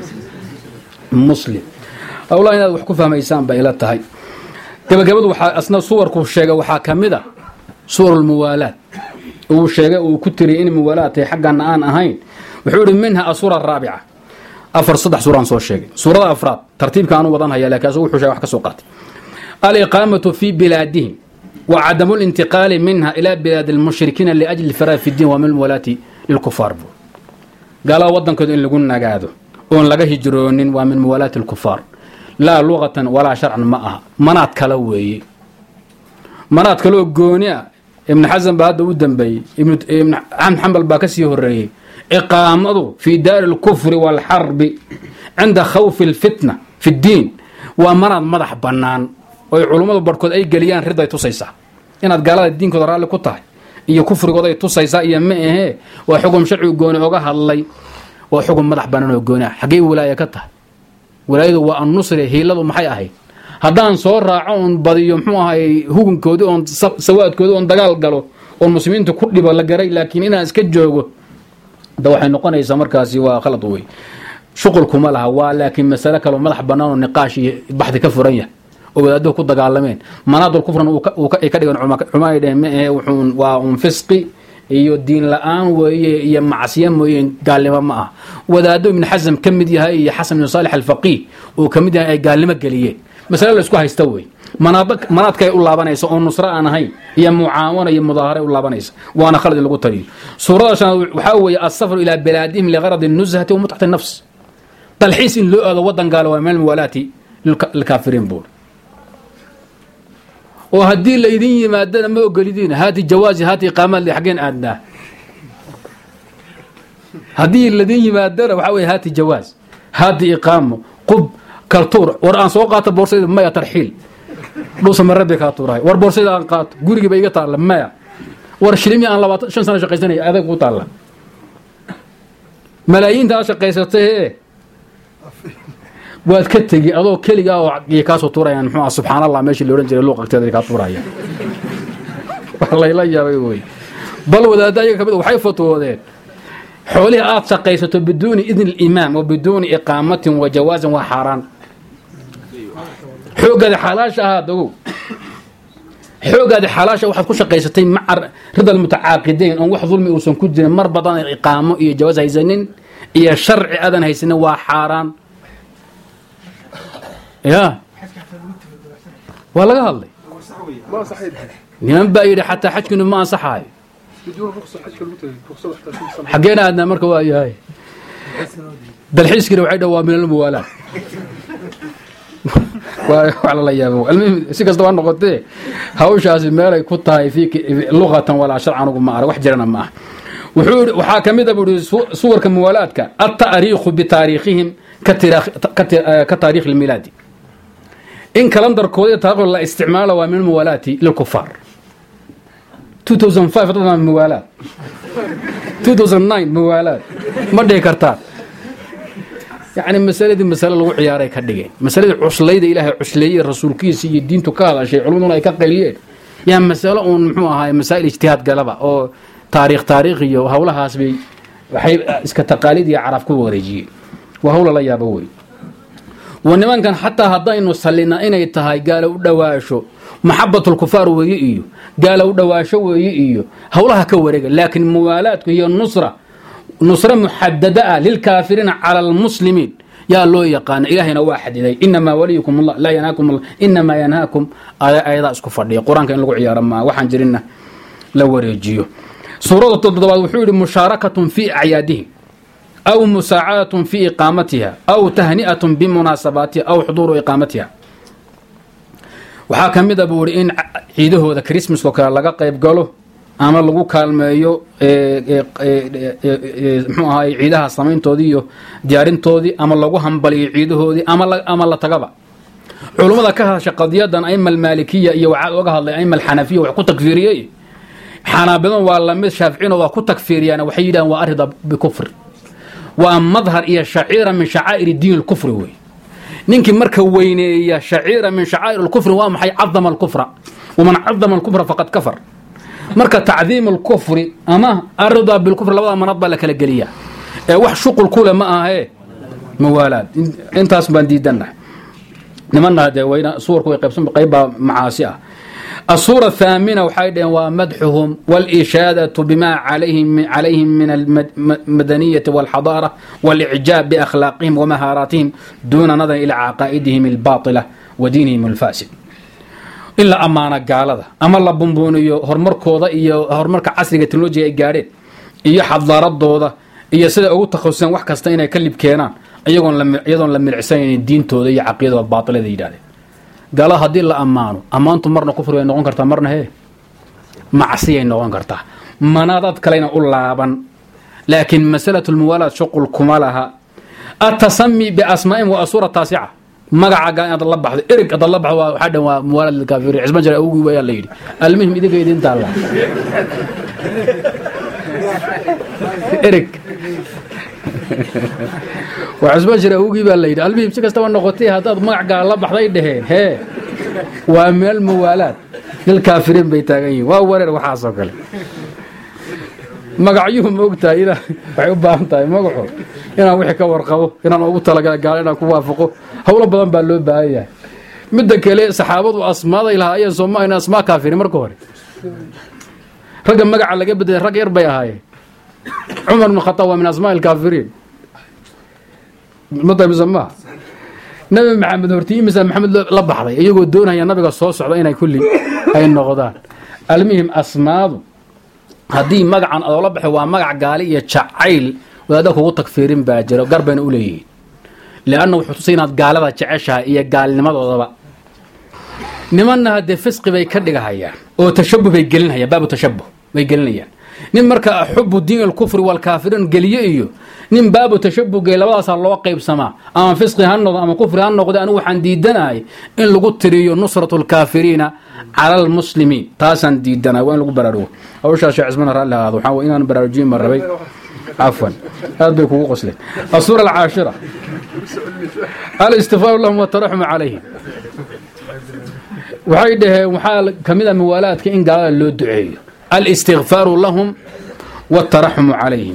muslim awlaa inaad wax ku fahmaysaan ba ila tahay gabagabadu waxaa asna suwarku sheegay waxaa ka mid a suwarulmuwaalaad uu sheegay uu ku tiriyay in muwaalaad tahay xaggana aan ahayn wuxuu yihi minha asura araabica afar saddex suuraan soo sheegay suurada afraad tartiibka aanu wadan haya laakiin asagu wuxuu sheegay wax ka soo qaatay aliqaamatu fi bilaadihim wa cadamu lintiqaali minha ila bilaadi almushrikiina liajli faraha fi ddiin wa min muwaalaati lilkufaar buu gaalada waddankooda in lagu nagaado oon laga hijroonin waa min muwaalaati alkufaar laa luqatan walaa sharcan ma aha manaad kala weeye manaad kaloo gooni a ibnu xasan baa hadda u dambeeyey ibn axmed xambal baa ka sii horeeyey iqaamadu fii daari alkufri waalxarbi cinda khawfi alfitna fi ddiin waa manaad madax bannaan oy culummadu barhkood ay geliyaan riday tusaysaa inaad gaalada diinkooda raalli ku tahay iyo kufrigooda ay tusaysaa iyo ma ahee waa xugum sharcigu gooni oga hadlay waa xugum madax bannaan oo gooni ah xaggey wilaaya ka tahay wilaayadu waa annusri hiiladu maxay ahayd haddaan soo raaco oon badiyo muxuu ahay hugunkoodii oon sawaadkoodii oon dagaal galo oon muslimiinta ku dhibo la garay laakiin inaan iska joogo da waxay noqonaysaa markaasi waa khalad wey shuqulkuma laha waa laakiin masale kaleo madax bannaan oo niqaash iyo baxdi ka furan yahay oo wadaaduhu ku dagaalameen manaadul kufrana ay ka dhigan cumaay dheheen ma ahe wuxuun waa un fisqi iyo diin la-aan weeye iyo macsiya mooye gaalnimo ma ah wadaado ibn xasam ka mid yahay iyo xasan ibn saalix alfaqiih uu ka mid yahay ay gaalnimo geliyeen masale la isku haysta wey manaadkay u laabanaysa oo nusro aan ahayn iyo mucaawana iyo mudaahara u laabanaysa waana khalad in lagu taliyo suurada shanaad waxaa weeye asafru ilaa bilaadihim ligaradi nuzhati wa mutxati nafs dalxiis in loo aado waddan gaalo waa min almuwaalaati lilkaafiriin buur oo haddii laydin yimaadana ma ogolidiin haati jawaazi haati iqaamaad le xaggeen aadnaa haddii laydin yimaadana waxaa wey haati jawaaz haati iqaamo qub kaltuur war aan soo qaato boorsayda maya tarxiil dhuusa marabay kaa tuurahay war boorsayda aan qaato gurigiiba iga taalla maya war shilimi aan labaatan shan sano shaqaysanaya adag ku taalla malaayiinta aad shaqaysatay ee waad ka tegi adoo keliga oo kaasoo tuurayaan muxuu ah subxaan allah meeshii la odhan jiray luuqagteeda kaa tuuraya wax layla yaabay wey bal wadaadda ayaga kamid waxay fatwoodeen xoolihii aad shaqaysato biduuni idni alimaam wa biduuni iqaamatin wa jawaazin waa xaaraan xoogaada xalaasha ahaa dogow xoogaada xalaasha waxaad ku shaqaysatay maca rida almutacaaqideyn oon wax dulmi uusan ku jirin mar badan iqaamo iyo jawaaz haysanin iyo sharci aadan haysanin waa xaaraan ya waa laga hadlay niman baa yidhi xataa xajkinu ma ansaxaayo xaggeena aadnaa marka waa yahay dalxiiskiina waxay dha waa min almuwaalaad wax lala yaabo almuhim si kasta waa noqotee hawshaasi meelay ku tahay fi luqatan walaa sharcan ugu ma arag wax jirana ma ah wuxuu waxaa ka mid a buu yidhi suwarka muwaalaadka altaariikhu bitaariikhihim ka taariikh almilaadi in kalandarkooda taariikhda la isticmaalo waa min muwaalaati lilkufaar two thousand five dadna muwaalaad two thousand nine muwaalaad ma dhihi kartaa yacni masaladii masale lagu ciyaaray ka dhigeen masaladii cuslayda ilaahay cusleeyey rasuulkiisa iyo diintu ka hadashay culimaduna ay ka qayliyeen yaa masalo uun muxuu ahaay masaa'il ijtihaad galaba oo taariikh taariikh iyo howlahaas bay waxay iska taqaaliid iyo caraf ku wareejiyeen waa howla la yaabo wey wa nimankan xataa haddaynu sallina inay tahay gaalo u dhowaasho maxabatulkufaar weeye iyo gaalo u dhowaasho weeye iyo howlaha ka wareega laakiin muwaalaadku iyo nusra nusra muxadada ah lilkaafiriina cala almuslimiin yaa loo yaqaan ilaahayna waa xadiday inama waliyukum allah la yanhaakum allah inama yanhaakum ayada isku fadhiya quraanka in lagu ciyaaro ma waxaan jirina la wareejiyo suurada toddobaad wuxuu yiri musharakatun fi a'yadihi aw musaacadatun fi iqamatiha aw tahni'atun bi munasabatiha aw huduru iqamatiha waxa kamid ah buu in ciidahooda Christmas oo kale laga qayb galo ama lagu kaalmeeyo ee ee muxuu ahay ciidaha sameyntoodii iyo diyaarintoodii ama lagu hambaliyo ciidahoodii ama ama la tagaba culimada ka hadasha qadiyadan aymal maalikiya iyo waxa uga hadlay aymal xanafiya wax ku takfiiriyay xanaabidan waa la mid shaafiiciina waa ku takfiiriyana waxay yiraahdaan waa arida bi kufr wa madhar iyo shaciira min sha'air diin al-kufr way ninki marka weyneeya shaciira min sha'air al-kufr waa maxay azama al-kufra ومن عظم الكفر فقد كفر marka تعظيم الكفر اما الرضا بالكفر labada manad baa la kala galiya ee wax shuqul kula ma aha muwaalad intaas baan diidana nimanna hada wayna suurku way qaybsan qayba macaasi ah الصورة الثامنة وحيدين ومدحهم والإشادة بما عليهم عليهم من المدنية والحضارة والإعجاب بأخلاقهم ومهاراتهم دون نظر إلى عقائدهم الباطلة ودينهم الفاسد إلا أمانة قالده أما الله بنبونيو هرمركودا إيو هرمرك عصرية تكنولوجيا أي قارين إيو حضارات دودا إيو سيدا أقول تخصوصين wax kasta inay ka libkeenaan iyagoon la iyadoon la mircsayn diintooda iyo aqeedada baatilada yiraahdo gala hadii la amaano amaantu marna kufri ay noqon kartaa marna he macsi ay noqon kartaa manadad kalena u laaban laakiin mas'alatu al-muwalaat shuqul kumalaha at-tasammi bi asma'in wa asura tasi'a magaca aad la baxdo erig aad la baxdo waxa dhan waa muwalad al-kafir isma jira ugu way la yiri almuhim idiga idin taala erig وعزبا جرى اوغي با ليد المهم si kastaba noqotay hadaad magac la baxday dhaheen he waa meel muwalaad dil kaafiriin bay taagan yihiin waa wareer waxa soo kale magacyuhu moogtaa ila waxay u baahan tahay magaco inaan wixii ka warqabo inaan ugu talagalay gaal inaan ku waafaqo hawlo badan baa loo baahan yahay midda kale saxaabadu asmaada ilaha ay Soomaaliya asmaa kaafiriin marka hore raga magaca laga bedelay rag yar bay ahaayeen عمر بن الخطاب من أسماء الكافرين مطلب زمان نبي محمد هرتي مثلا محمد لبحري يقول دونها يا نبي الصوص علينا كل أي النقطان المهم أسماء هذه مقع أو لبح ومقع قالية شعيل وهذا هو تكفيرين باجر وقربين أوليه لأنه حسين قالها تعيشها هي قال لماذا ضبع نمنا هذا فسق بيكدها هي أو تشبه بيقلنها يا باب تشبه بيقلنها nin marka xubbu diin al-kufr wal kafirin galiyo iyo nin baabu tashabbuh labadaas loo qaybsama ama fisqi han noqdo ama kufri han noqdo anu waxaan diidanahay in lagu tiriyo nusratul kafirina ala al-muslimin taasan diidanahay waa in lagu baraarugo awsha sheekh Ismaan raalaha waxa waa inaan baraarujin marabay afwan aad bay kugu qosleen as-sura al-ashira al-istighfar lahum wa tarahum alayhim waxay dhahay waxa kamida muwalaadka in gaala loo duceeyo الاستغفار لهم والترحم عليهم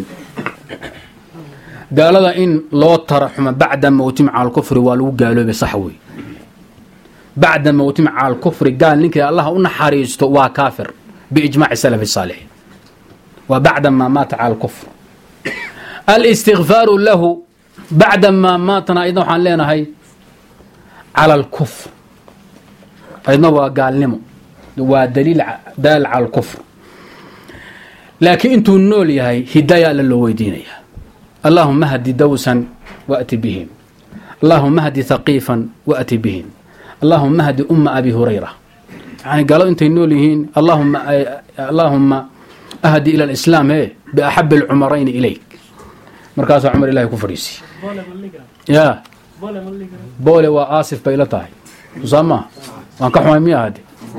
قال هذا إن لو ترحم بعد موتهم على الكفر ولو قالوا بصحوي بعد موتهم على الكفر قال لك يا الله أن حريصت وكافر بإجماع السلف الصالح وبعد ما مات على الكفر الاستغفار له بعد ما ماتنا أيضا حلينا هي على الكفر أيضا قال نمو ودليل دال على الكفر لكن انتو النول ياهي هداية للويدينية اللهم اهدي دوسا وأتي بهم اللهم اهدي ثقيفا وأتي بهم اللهم اهدي أم أبي هريرة يعني قالوا انتو النول يهين اللهم اللهم اهدي إلى الإسلام ايه بأحب العمرين إليك مركز عمر الله كفريسي يا بولي وآسف بيلتاي وصامة وانكحوا مياه هادي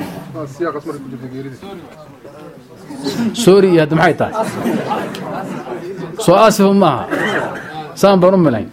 سوري هذا maxay tahay soo asif ma saan barum malayn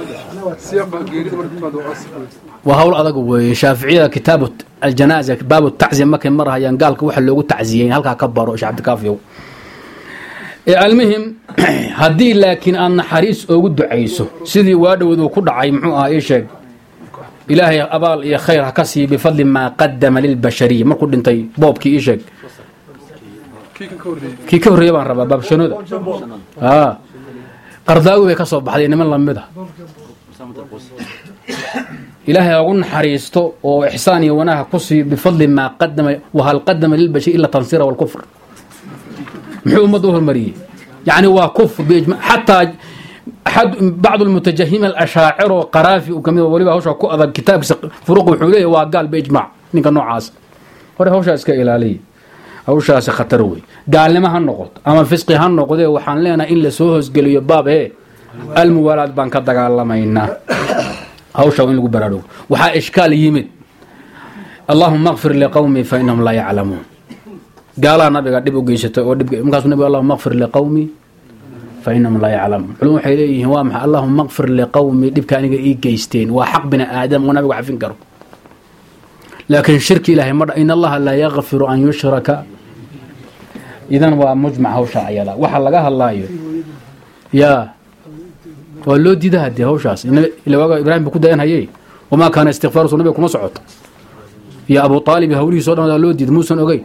wa hawl adag way shaafiiciga kitaab al-janaaza baab at-ta'ziya markay marayaan gaalka waxa loogu tacziyeeyay halka ka baro Sheekh Abdi Kaafiyo ee almuhim hadii laakiin aan xariis ugu duceyso sidii waadhowdu ku dhacay muxuu ahaa sheeg ilaahay abaal iyo khayr ha ka sii bifadli ma qaddama lil bashariya markuu dhintay boobkii ii sheeg kii ka horeeyay baan rabaa baabshanooda ah qardaawi way ka soo baxday niman lamida ilaahay ugu naxariisto oo ixsaan iyo wanaag ku sii bifadli ma qadama wa hal qadama lil bashar illa tansira wal kufr muxuu umadu hormariyay yani waa kufr bijma hatta أحد بعض المتجهمين الأشاعر وقرافي وكمية وليبا هوشا كو أذا كتاب فروق وحوليه وقال بإجماع نينك النوع عاص وري هوشا اسكا إلالي هوشا سخطروي قال لما هالنقط أما فسقي هالنقط وحان لنا إلا سوهز قالوا يباب إيه الموالات بان كدق الله ما ينا هوشا وين لقوا برادو وحا إشكال يمد اللهم اغفر لقومي فإنهم لا يعلمون قال النبي قال دبو قيشته ودبو مقاس النبي اللهم اغفر لقومي فإنهم لا يعلمون علوم حيليه وامح اللهم اغفر لقومي دب كان إي جيستين وحق بنا آدم ونبي وعفين قرب لكن شرك إلهي مرة إن الله لا يغفر أن يشرك إذن هو مجمع هوشا عيالا وحل لقاها الله يو. يا ولو دي ده دي هوشاس إلا وقع إبراهيم بكو ديان هيي وما كان استغفار صلى الله عليه وسلم يا أبو طالب هولي صلى الله عليه وسلم موسى أوغي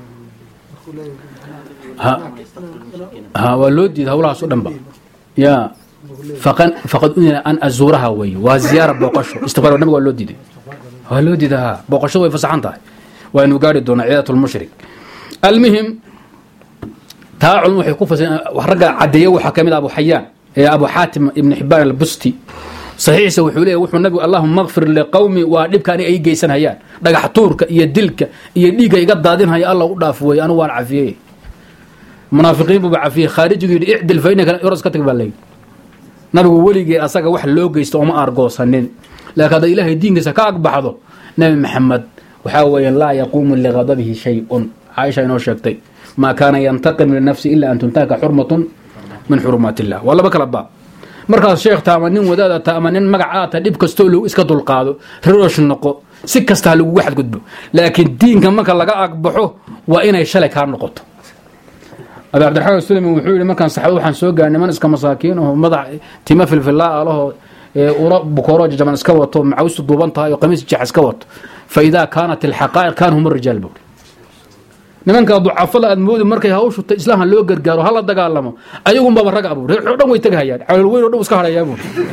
ها ها ولودي هؤلاء سودان با يا فقد فقد ان ازورها وي وزياره بوقشو استغفر النبي ولودي دي ولودي ده بوقشو وي فسحنتها وانو غاري دون عياده المشرك المهم تاعل وحي كفس ورجع عديه وحكمه ابو حيان يا ابو حاتم ابن حبان البستي صحيح سو وحو ليه وحو النبي اللهم اغفر لقومي ودبكاني اي جيسن هيان دغخ تورك iyo dilka iyo dhiiga iga daadin haya Allah u dhaaf way anu waan cafiyay منافقين ببعفيه خارجي يعدل فينك يرس كتك بالله نبي وليجي أساق واحد لوجي استوما أرجوس هنين لكن هذا إله الدين سكاك بحضه نبي محمد وحاول لا يقوم لغضبه شيء عايشة ينوشكتي ما كان ينتقم للنفس إلا أن تنتهك حرمة من حرمات الله والله بك ربا مركز الشيخ تامنين ودادا تامنين مقعات ديب كستولو اسكتو القادو روش النقو سكستهلو واحد قدبو لكن الدين كما كان لقا أقبحه وإنا يشلك هالنقطة أبي عبد الرحمن السلمي وحولي ما كان صحابه وحن سوق يعني من اسكا مساكين ومضع تمثل في الله له ورب بكوراج جمان اسكوت معوس الضوبنطها وقميص جح اسكوت فإذا كانت الحقائق كان هم الرجال بود نمن كان ضعف الله المود مركي هاوش إسلام لو غرغارو هلا دغالمو ايغون بابا رغ ابو دون وي تغهيان حول وين ودو اسكا هريابو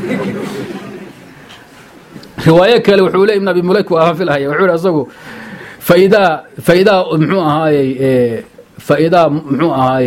روايه كله وحولي ابن ابي مليك واه في الهي وحول اسغو فإذا فإذا محو هاي فإذا هاي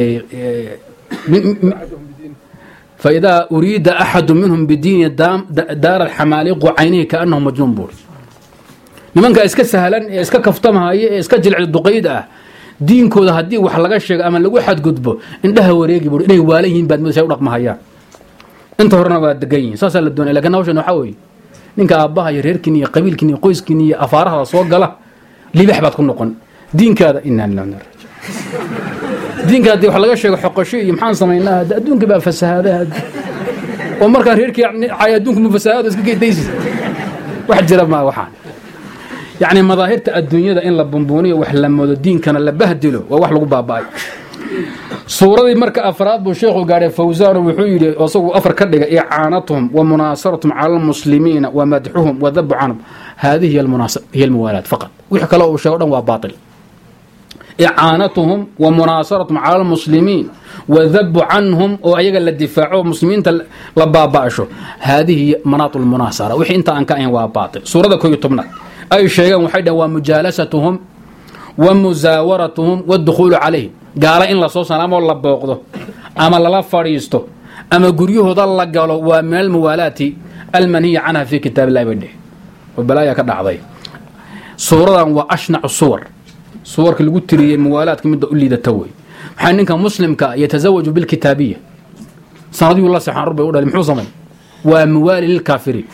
فإذا أريد أحد منهم بدين الدام دار الحماليق وعينيه كأنه مجنون بور لمن كان إسكا سهلا إسكا كفتمها إسكا جلع الدقيدة دين كودا هدي وحلقا الشيء أما لقوا حد قدبه إنها وريقي بور إليه واليهم بعد ما يساوي رقم هيا انت هرنا بعد دقيين ساسا للدنيا لكن هوش إنه حوي نينك أباها يريركني قبيلكني قويسكني أفارها صوق له لي بحبات كن نقن دين كذا إنا لا نرى دينك هذه وحلقة شيء حقشي يمحن سميناها دونك بقى فسهادات ومركان هيرك يعني عيادونك من فسهاد اسكي ديس واحد جرب ما وحان يعني مظاهر الدنيا ده ان لبنبونيه وحلمو الدين كان لبهدله وواخ لو باباي صورتي marka afraad buu sheekhu gaaray Fawzan wuxuu yiri asagu afar ka dhiga i'aanatuhum wa munasaratum 'ala al-muslimiin wa madhuhum wa dhabbu 'anhum hadhihi hiya al-munasab hiya al-muwalat faqat wixii kale uu sheego dhan waa baatil إعانتهم ومناصرتهم على المسلمين وذب عنهم وأيجا الدفاع المسلمين لباباشوا هذه مناط المناصرة وحي انت أنك أين واباطل سورة كوي تمنى أي شيء وحيدا ومجالستهم ومزاورتهم والدخول عليهم قال إن الله صوصا أما الله بوقضه أما الله فريسته أما قريوه ضل قالوا ومن الموالاة المنهي عنها في كتاب الله يبديه والبلايا كده عضي سورة وأشنع الصور صورك اللي قلت لي موالات كم بدي أقول لي ده توي حين كان مسلم كا يتزوج بالكتابية صادق الله سبحانه ربي يقول المحوصمين وموالي للكافرين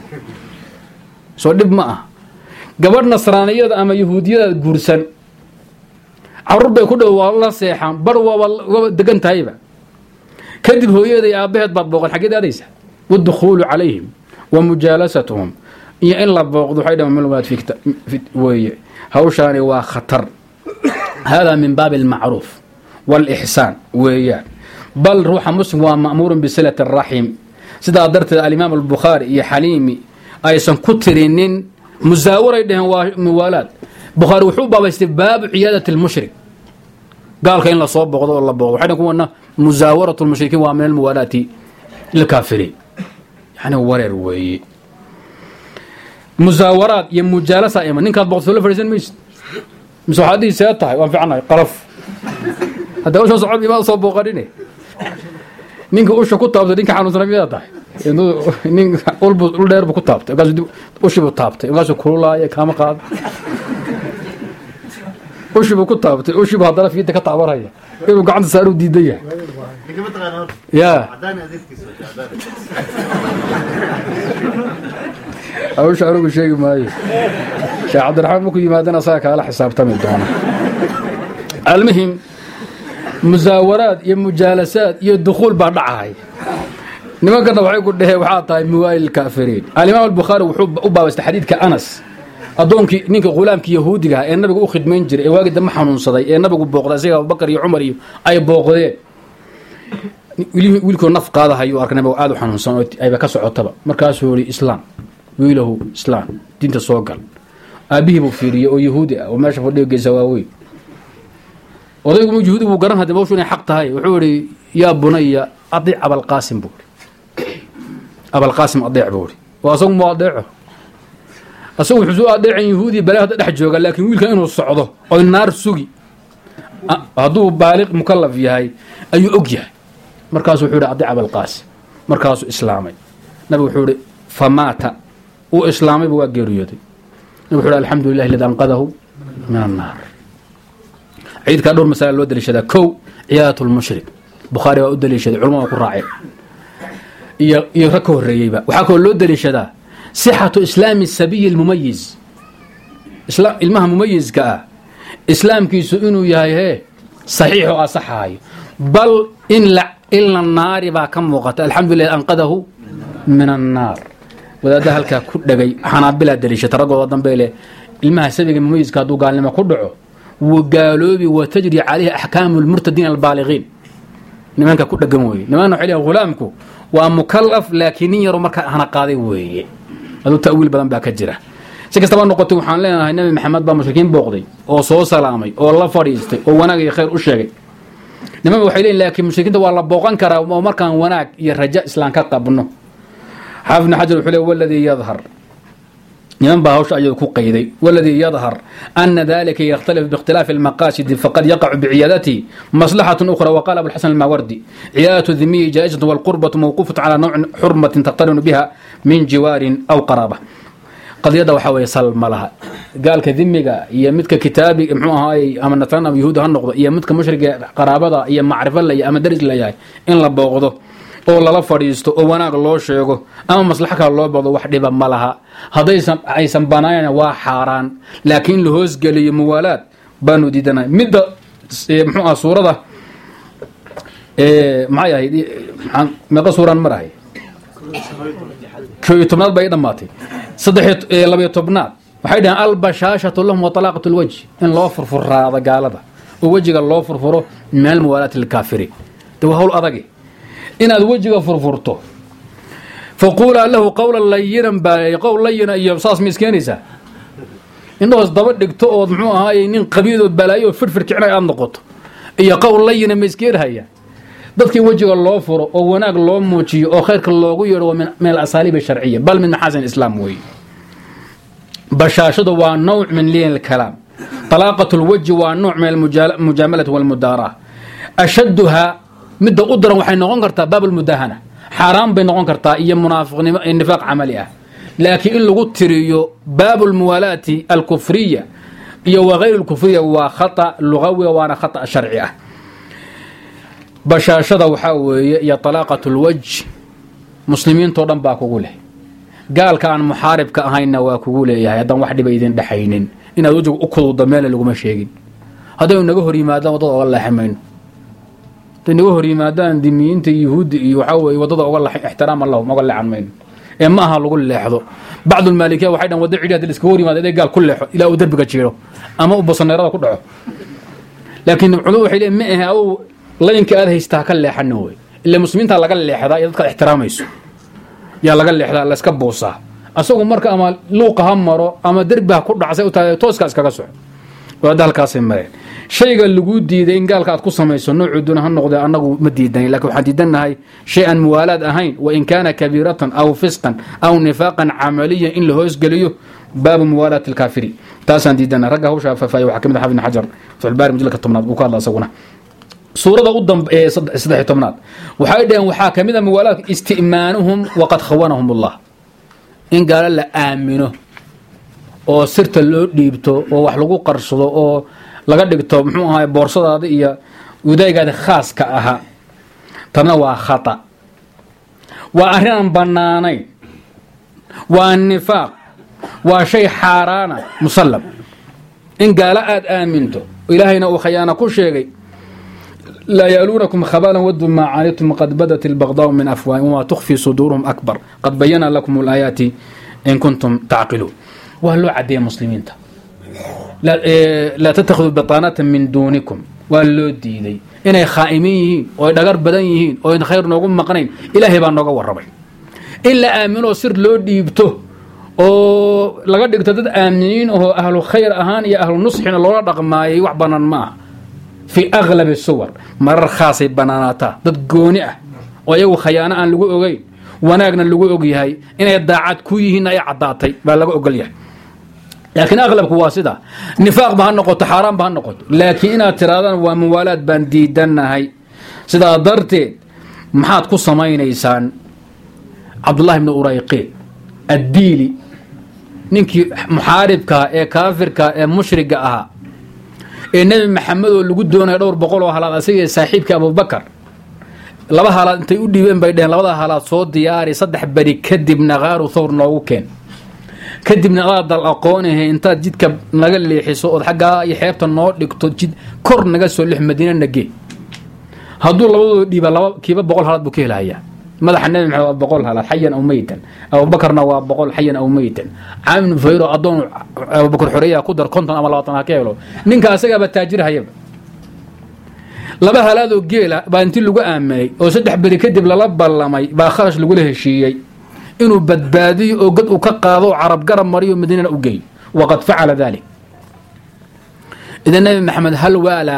صدق معه قبل نصرانية أما يهودية جورسن عرب يقول والله سيحان بروا والله دقن تايبة كذب هو يدي أبيها تبغى الحاجة هذه والدخول عليهم ومجالستهم يا إلا بغض حيدا من الموالات في كتاب وي هوشاني وخطر هذا من باب المعروف والإحسان ويان بل روح مسلم ومأمور بصلة الرحم سيدا قدرت الإمام البخاري يا حليمي أيضا كترين مزاورة يدهن موالات بخاري وحوبة باستباب عيادة المشرك قال كاين لا صوب بغض ولا بغض وحين يكون مزاورة المشركين ومن الموالات للكافرين يعني ورر وي musaawaraad iyo mujaalasa ima ninkaad boqosoo la fadhiisan maysid mise waxaad dhihi see tahay waan fiicanahay qalaf hadda usha socod imaa soo booqanine ninka usha ku taabtay ninka xanuunsana miyaa tahay nin ulbu ul dheer buu ku taabtay markaasuu ushibuu taabtay markaasuu kululaaya kaama qaada ushibuu ku taabtay ushibuu haddana fiidda ka taabanaya inuu gacanta saaruu diidan yahay ya awsha anugu sheegi maayo sheekh cabdiraxmaan markuu yimaadana asaga kaala xisaabtami doona almuhim musaawaraad iyo mujaalasaad iyo dukhuul baa dhacahay nimankana waxay ku dhaheen waxaa tahay muwaayil kaafiriin alimaam albukhaari wuxuu u baabaystay xadiidka anas addoonkii ninka ghulaamkii yahuudiga ee nabiga u khidmayn jiray ee waagii dambe xanuunsaday ee nabigu booqday isaga abubakar iyo cumar iyo ay booqdeen wiilkoo naf qaadahayo arkay nabiga aad u xanuunsan oo ayba ka socotaba markaasuu yidhi islaam wiilahu islaam diinta soo gal aabbihii buu fiiriyey oo yahuudi ah oo meesha fadhiyo geesa waaweyn odaygu yahuudi buu garan hadda mawshu inay xaq tahay wuxuu yidhi yaa bunaya adiic abalqaasim buu yidhi abalqaasim adeec buu yidhi waa asagu mu adeeco asagu wuxuu adeecan yahuudi balaa hadda dhex jooga laakiin wiilka inuu socdo oo naar sugi hadduu baaliq mukallaf yahay ayuu og yahay markaasuu wuxuu yidhi adiic abalqaasim markaasuu islaamay nabigu wuxuu yidhi famaata uu islaamayba waa geeriyooday nabigu wuxuu yidhi alxamdu lillahi alladii anqadahu min annaar ciidkaa dhowr masala loo daliishadaa kow ciyaadat lmushrik bukhaari waa u daliishaday culamada ku raaceen iyo iyo rag ka horreeyeyba waxaa kaloo loo daliishadaa sixatu islaami sabiyi lmumayiz ilmaha mumayizka ah islaamkiisu inuu yahay hee saxiix oo asaxaayo bal in ila naari baa ka muuqata alxamdulilah anqadahu min annaar wadaadda halkaa ku dhegay xanaabilaa daliishata raggooda dambe leh ilmaha sabiga mumayizka hadduu gaalnimo ku dhaco wagaaloobi watajri calayhi axkaamu lmurtadiin albaaliqiin nimanka ku dhegan weeye nimanna waxay leeyihin ghulaamku waa mukallaf laakiin nin yaro markaa hana qaaday weeye aduu ta'wiil badan baa ka jira si kastaba noqotay waxaan leenahay nabi maxamed baa mushrikiin booqday oo soo salaamay oo la fadhiistay oo wanaag iyo khayr u sheegay nimanka waxay leeyihin laakiin mushrikiinta waa la booqan karaa oo markaan wanaag iyo raja islaan ka qabno xaafid ibn xajar wuxuu leeyahy waladii yadhar niman baa hawsha ayuu ku qayday waladii yadhar ana dalika yakhtalif biikhtilaafi almaqaasidi faqad yaqacu biciyaadatihi maslaxatun ukhra waqala abulxasan almaawardi ciyaadatu dimiyi jaa'izatu walqurbatu mawquufatu calaa nawcin xurmatin taqtarinu biha min jiwaarin aw qaraaba qadiyadda waxaa weeye sal ma laha gaalka dimiga iyo midka kitaabi muxuu ahaay ama nasraan ama yahuud ha noqdo iyo midka mushriga qaraabada iyo macrifo layahay ama daris layahay in la booqdo oo lala fadhiisto oo wanaag loo sheego ama maslaxo kale loo booqdo wax dhiba ma laha haddaysan aysan banaanayn waa xaaraan laakiin la hoosgeliyo muwaalaad baanu diidanay midda muxuu ah suurada maxay ahayd meeqa suuraan marahay koob iyo tobnaad bay dhammaatay saddex labayo tobnaad waxay dhaheen albashaashatu lahum wa talaaqatu lwajh in loo furfuraado gaalada oo wejiga loo furfuro meel muwaalaati lkaafiriin de waa hawl adagi inaad wejiga furfurto faquulaa lahu qawlan layinan baa qowl layina iyo saas ma iskeenaysaa indhahoos daba dhigto ood muxuu ahaay nin qabiidoo balaayo oo firfir kicnay aad noqoto iyo qowl layina ma iskeenhaya dadkii wejiga loo furo oo wanaag loo muujiyo oo khayrka loogu yeedho waa min alasaaliib sharciya bal min maxaasin islaam weeye bashaashadu waa nawc min liin alkalaam talaaqatu lwajhi waa nooc min almujaamalati walmudaara ashaduhaa midda u daran waxay noqon kartaa baab almudahana xaaraan bay noqon kartaa iyo munaafiqnimo nifaaq camali ah laakiin in lagu tiriyo baabu almuwaalaati alkufriya iyo wagayr alkufriya waa khata lugawiga waana khata sharci ah bashaashada waxaa weeye iyo talaaqatu lwajh muslimiintoo dhan baa kugu leh gaalka aan muxaaribka ahayna waa kugu leeyahay haddaan wax dhiba idin dhexaynin inaad wejiga u kuduuda meelna laguma sheegin haddaynu naga hor yimaadaan waddada oga leexamayno haday naga hor yimaadaan dimiyiinta yuhuudda iyo waxaa weye waddada oga ixtiraama lahum oga leexan mayno ee ma aha lagu leexdo bacdulmaalikiya waxay dhan wadda cidhi hadii la iskaga hor yimaado iday gaal ku leexo ilaa uu derbiga jiiro ama uu basaneerada ku dhaco laakiin culumadu waxay leeyiin ma ahe au laynka aad haystaa ka leexana wey ila muslimiinta laga leexdaa iyo dadkaad ixtiraamayso yaa laga leexdaa layska buusaa asagu marka ama luuqa ha maro ama derbi ha ku dhacsay u tahay tooska iskaga soco وهذا الكاسي مرين شيء اللي ديدين إن قال كاتكو سميسو نوع دون هالنقطة أنه مديدين لكن حديدنا هاي شيئا موالاد أهين وإن كان كبيرة أو فسقا أو نفاقا عمليا إن له يسقليه باب موالاه الكافرين تاسان ديدنا رجعه شاف فاي وحكم حافظ بن حجر في الباري مجلك الطمنات وقال الله سونا سورة قدام صدح الطمنات وحايدين وحاكم إذا موالاه استئمانهم وقد خونهم الله إن قال لا آمنه أو سرت اللي ديبته أو وحلقوا قرصه أو لقد دكتور محمود هاي بورصة هذه هي وده قاعد خاص كأها تنوع خطأ وأهران بنانين والنفاق وشيء حارانا مسلم إن قال أد آمنتو إلهنا وخيانا كل شيء لا يألونكم خبالا ودوا ما عانيتم قد بدت البغضاء من أفواههم وما تخفي صدورهم أكبر قد بينا لكم الآيات إن كنتم تعقلون وهلو عدي مسلمين تا. لا, إيه لا تتخذوا بطانات من دونكم وهلو ديدي إنay خائمين yihiin oo dhagar badan yihiin oo in khayr noogu maqnayn ilaahay baa nooga warramay illa aamino sir loo dhiibto oo laga dhigto dad aaminiin oo ahlu khayr ahaan iyo ahlu nusxina loola dhaqmaayay wax banaan ma fi aghlab as-suwar marar khaasay banaanata dad gooni ah oo iyagu khayaano aan lagu ogeyn wanaagna lagu og yahay inay daacad ku yihiin ay cadaatay baa laga ogol yahay لكن أغلبك واسدة نفاق بها النقط حرام بها النقط لكن إنها ترادان وموالات بانديدنا هاي سيدا درتي محاد قصة ماين إيسان عبد الله بن أريقي الديلي ننكي محاربك إيه كافرك إيه مشرق أها إيه نبي محمد اللي قدونا يدور بقوله هلا سيد صاحبك أبو بكر لبا هلا أنت يقول لي بين بيدين لبا هلا صوت دياري صدح بري كدب نغار وثور نوكين kadibna aad dal aqoonahay inta jidka naga leexiso oo xaga ay xeebta noo dhigto jid kor naga soo lix madiina nagee haduu labadoo dhiiba laba kiiba boqol halad buu ka helayaa madaxa nabi maxamed boqol halad xayan aw maytan aw bakarna waa boqol xayan aw maytan aamin fayro adoon aw bakar xuriya ku dar konton ama labaatan ha ka helo ninka asaga ba taajir hayba laba halado geela baa intii lagu aaminay oo saddex bari kadib la ballamay baa kharash lagu leehishiyay إنه بدبادي أو قد أكقاضوا عرب قرب مريو مدينة أوجي وقد فعل ذلك. إذا النبي محمد هل والا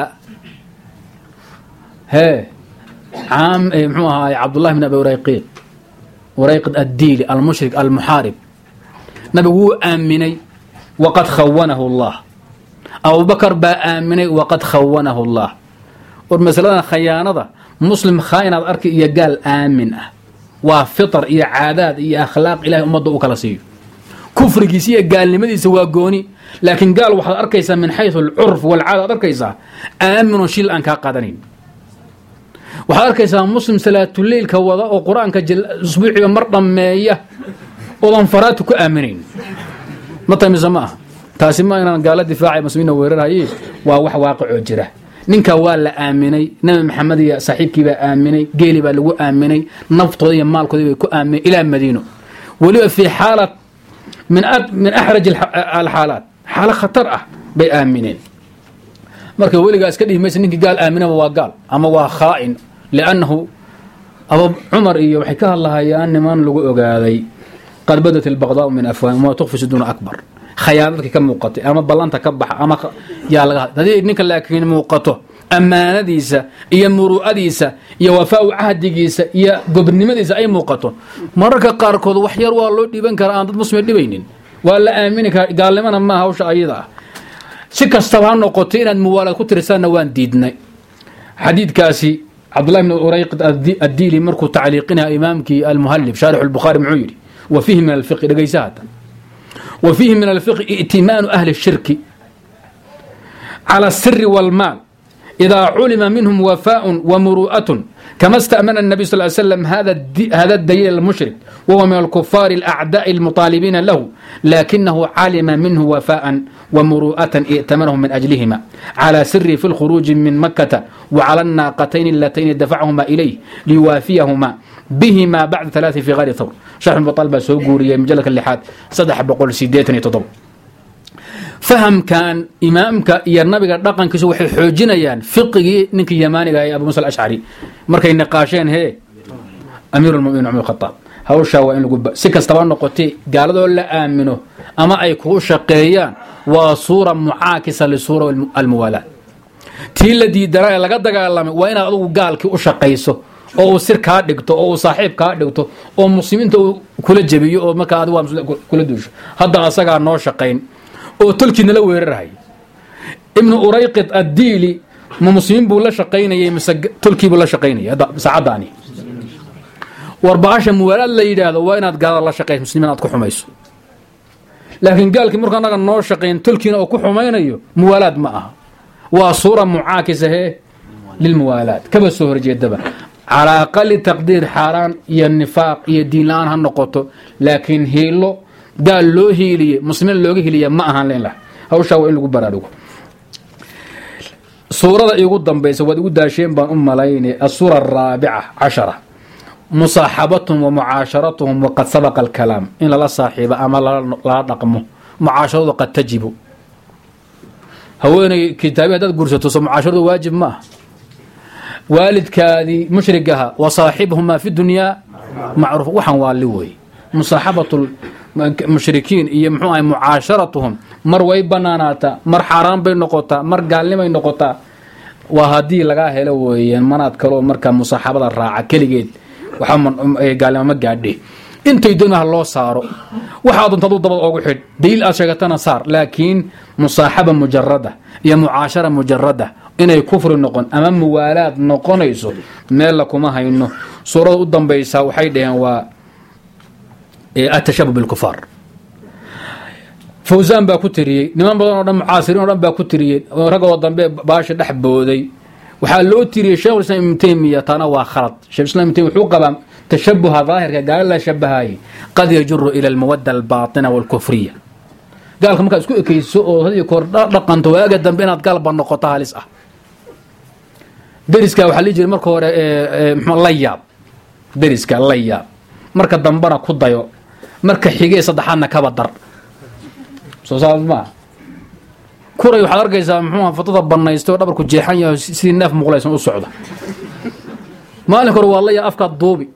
ها عام محوها عبد الله بن أبي وريقيد وريقد الديلي المشرك المحارب نبي هو آمني وقد خونه الله أبو بكر با آمني وقد خونه الله والمسألة خيانة مسلم خائن الأرك يقال آمنه وفطر إيا عادات إيا أخلاق إلهي أمضوا وكالسيو كفر جيسية قال لماذا سوى قوني لكن قال واحد أركيسا من حيث العرف والعادة أركيسا آمنوا شيل أنك قادرين واحد أركيسا مسلم صلاة الليل كوضاء وقرآن كجل أسبوعي مرة مائية وضنفراتك آمنين مطمئ زماء تاسما إن قال دفاعي مسلمين ويرها إيه وواح واقع جره ninka waa la aaminay nabi maxamed iyo saaxiibkiiba aaminay geeli baa lagu aaminay naftooda iyo maalkooda way ku aaminay ila madiino waliba fi xaalad min min ahraj al halat xaala khatar ah bay aamineen marka waliga iska dhimaysan ninka gaal aaminaba waa gaal ama waa khaa'in laanahu abu umar iyo waxay ka hadlayaan niman lagu ogaaday qalbadat al baghdad min afwahim wa tukhfi sudun akbar خيانتك كم موقته أما بلانتا كبح أما خ... يا لغا هذه نك لكن موقته أمانة ديسة يا مروءة ديسة يا وفاء عهد ديسة يا قبرني مديسة أي موقته مرة كقاركود وحير والله ديبن كران ضد مسلم ديبينين ولا آمنك قال لي أنا ما هوش أيضا سكستوان نقطين الموالاه كترسان وان ديدنا حديد كاسي عبد الله بن أريقد الديلي مركو تعليقنا إمامك المهلب شارح البخاري معيري وفيه من الفقه لقيسات وفيه من الفقه ائتمان أهل الشرك على السر والمال إذا علم منهم وفاء ومروءة كما استأمن النبي صلى الله عليه وسلم هذا هذا الدليل المشرك وهو من الكفار الأعداء المطالبين له لكنه علم منه وفاء ومروءة ائتمنهم من أجلهما على سر في الخروج من مكة وعلى الناقتين اللتين دفعهما إليه ليوافيهما بهما بعد ثلاث في غار ثور شرح المطالبة سوغورية مجلة اللحاد صدح بقول سيديتني تضب فهم كان إمامك يا النبي رقم كسو وحي حوجينيان فقهي نينكي يماني يا أبو موسى الأشعري مركي النقاشين هي أمير المؤمنين عمر الخطاب hawsha waa in lagu si kastaba noqotay gaaladoo la aamino ama ay ku shaqeeyaan waa suura mucaakisa li suura al-muwalaat tii la diidanaa laga dagaalamay waa inaad adigu gaalkii u shaqayso oo uu sir kaa dhigto oo uu saaxiib kaa dhigto oo muslimiinta uu kula jabiyo oo markaa adigu waa kula duusho hadda asagaa noo shaqayn oo tolkiina la weerarahay ibnu urayqid addiili ma muslimiin buu la shaqaynayay mise tolkii buu la shaqaynayay hadda saacadaani warbaasha muwalaad la yidhaahdo waa inaad gaalada la shaqayso muslimiin aad ku xumayso laakiin gaalkii markaa naga noo shaqayn tolkiina oo ku xumaynayo muwalaad ma aha waa suura mucaakisa hee lilmuwaalaad kaba soo horjeedaba calaa aqali taqdiir xaaraan iyo nifaaq iyo diin la-aan ha noqoto laakiin hiilo gaal loo hiiliye muslimiin looga hiliya ma ahaan len lah hawshaa waa in lagu baraarugo suurada igu dambaysa waad igu daasheen baan u malaynay asuura araabica cashara musaaxabatahum wa mucaasharatuhum waqad sabaqa alkalaam in lala saaxiibo ama lala dhaqmo mucaasharadu qad tajibu haweenay kitaabi haddaad gursato so mucaasharadu waajib ma ah waalidkaadii mushrigaha wa saaxibhumaa fi dunyaa macruuf waxaan waa li wey musaaxabatu mushrikiin iyo muxuu ahay mucaasharatuhum mar way banaanaataa mar xaaraan bay noqotaa mar gaalnimay noqotaa waa haddii lagaa helo weeyaan manaad kaloo markaa musaaxabada raaca keligeed gaalnimo ma gaadhe intay doonaha loo saaro waxaa doonta aduu dabad oogu xidh daliil aad sheegatana saar laakiin musaaxaba mujarada iyo mucaashara mujarada inay kufri noqon ama muwaalaad noqonayso meella kuma hayno suurada u dambaysa waxay dhaheen waa atashabuh bilkufaar fawsaan baa ku tiriyey niman badan oo dhan mucaasiriin o dhan baa ku tiriyey ragoo dambe baasha dhex booday waxaa loo tiriyey sheekh islam ibnu taymiya taana waa khalad sheekh islam ibnu taymiya wuxuu qabaa tashabuha daahirka gaala la shabahaayay qad yajuru ila almawadda albaatina waalkufriya gaalka markaad isku ekayso oo hadii koor dhaqanto waaga dambe inaad gaalba noqoto halis ah deriska waxaa lii jiray marka hore mxuu la yaab deriska la yaab marka dambana ku dayo marka xigee saddexaadna kaba dar soo saas maa kuray waxaad arkaysaa muxuuha fatada banaysta oo dhabarku jeexan yahay sidii neef muqlaysan u socda maalinka hore waa la yaab afkaad duubi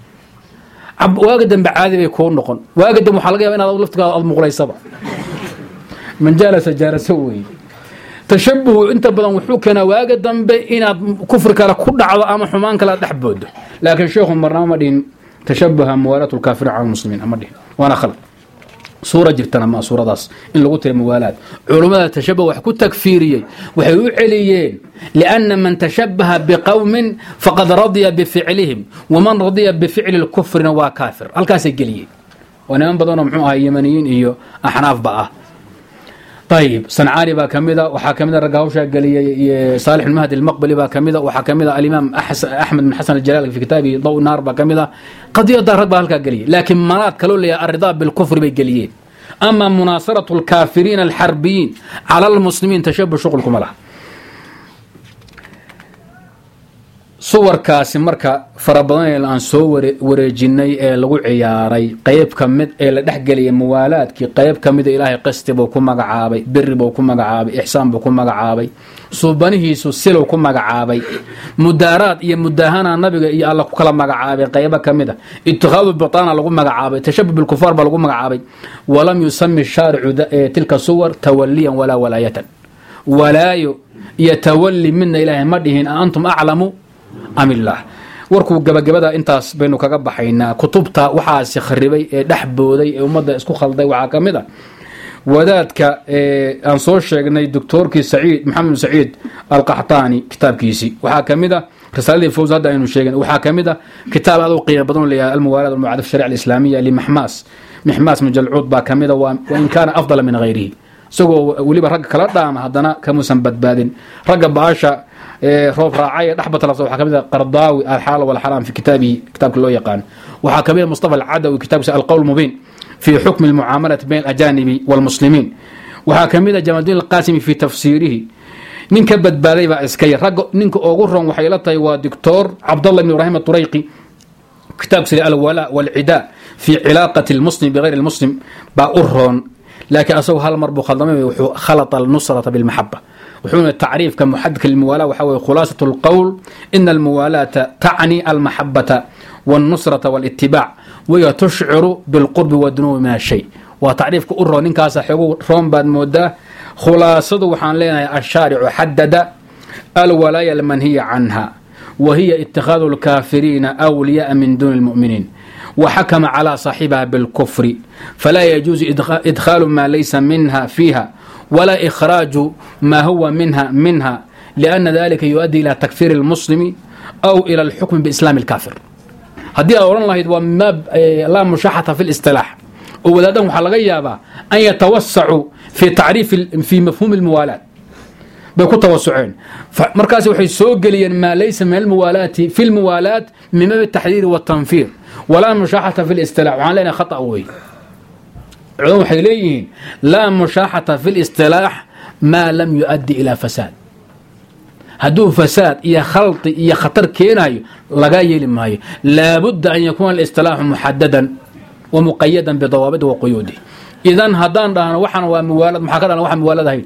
waaga dambe caadi bay kuu noqon waaga dambe waxaa laga yaba inaad laftigaada aad muqlaysaba manjaalasa jaarasa weeye tashabuhu inta badan wuxuu keenaa waaga dambe inaad kufri kale ku dhacdo ama xumaan kale aad dhex boodo laakiin sheekhu marnaba ma dhihin tashabuha muwaalaat lkaafiriin cala lmuslimiin ama dhihin waana khalad suura jirtana ma suuradaas in lagu tira muwaalaad culummada tashabuh wax ku takfiiriyey waxay u celiyeen lianna man tashabaha biqowmin faqad radiya bificlihim waman radiya bificli lkufrina waa kaafir halkaasay geliyeen waa niman badanoo muxuu ahaa yamaniyiin iyo axnaafba ah ayib sancaani baa kamida waxaa kamida ragga hawshaa geliyey saalix bn mahdi almaqbali baa kamida waxaa kamida alimaam axmed bin xasan aljalaal fi kitaabihi daw naar baa kamida qadiyada rag baa halkaa geliyay laakiin manaad kaloo leeyahay arridaa bilkufri bay geliyeen ama munaasaratu alkaafiriina alxarbiyiin cala almuslimiin tashabuh shuqulkuma laha suwarkaasi marka fara badan aan soo wareejinay ee lagu ciyaaray qayb ka mid ee la dhexgeliyay muwaalaadkii qayb ka mida ilaahay qisti buu ku magacaabay beri buu ku magacaabay ixsaan buu ku magacaabay suubanihiisu silow ku magacaabay mudaaraad iyo mudahana nabiga iyo alla ku kala magacaabay qaybo ka mida ittikhaadu bitaana lagu magacaabay tashabuh bilkufaar baa lagu magacaabay walam yusami shaaricu tilka suwar tawaliyan walaa walaayatan walaayo iyo tawali midna ilaahay ma dhihin antum aclamu am illaah warkuu gabagabada intaas baynu kaga baxaynaa kutubta waxaasi kharibay ee dhex booday ee ummadda isku khalday waxaa ka mid a wadaadka aan soo sheegnay doctoorkii saciid maxamed saciid alqaxtaani kitaabkiisii waxaa ka mid a risaaladii fawz hadda aynu sheegn waxaa ka mid a kitaab aad u qiimo badan leeyahay almuwaalaad almucadaf sharic alislaamiya limaxmaas mixmaas majalcuud baa ka mid a wain kaana afdala min hayrihi isagoo weliba ragga kala dhaama haddana kamuusan badbaadin ragga baasha roob raacay dhexbatalasa waxaa kamid a qardaawi alxaal walxaraam fi kitaabihi kitaabka loo yaqaan waxaa kamid a mustafa alcadawi kitaabkiisa alqowl mubiin fi xukmi almucaamalati bayn alajanibi walmuslimiin waxaa kamid a jamaaludiin alqaasimi fi tafsiirihi nin ka badbaaday baa iskay ragga ninka ugu ron waxay la tahay waa doctor cabdallah ibn ibrahim aturayqi kitaabkiisa alwalaa walcidaa fi cilaaqati almuslim bigayri almuslim baa u roon laakiin asagoo hal mar buu khaldamay wuxuu khalata alnusrata bilmaxaba wuxuuna tacriifka muxadidka lilmuwalaa waxaa weye khulaasat alqowl ina almuwaalaata tacni almaxabata wاlnusrata wاlitibaac وهي تشعر بالقرب والدنو من الشيء وتعريفك أرى نكاسا حقوق روم بعد مدة خلاصة وحان لنا الشارع حدد الولاية المنهي عنها وهي اتخاذ الكافرين أولياء من دون المؤمنين وحكم على صاحبها بالكفر فلا يجوز إدخال ما ليس منها فيها ولا إخراج ما هو منها منها لأن ذلك يؤدي إلى تكفير المسلم أو إلى الحكم بإسلام الكافر. هذه أولا الله يدوى ما لا مشاحة في الاصطلاح وذلك حلقة يابا أن يتوسعوا في تعريف في مفهوم الموالاة بيكون توسعين مركز وحي سوق لي ما ليس من الموالاة في الموالاة من باب التحذير والتنفير ولا مشاحة في الاصطلاح وعلينا خطأ وي علوم حيليين لا مشاحة في الاصطلاح ما لم يؤدي إلى فساد هدو فساد يا خلط يا خطر كيناي لغاية لماي لابد أن يكون الاصطلاح محددا ومقيدا بضوابط وقيوده. إذن هدان دهنا وحن وموالد محاكدنا وحن موالد هاي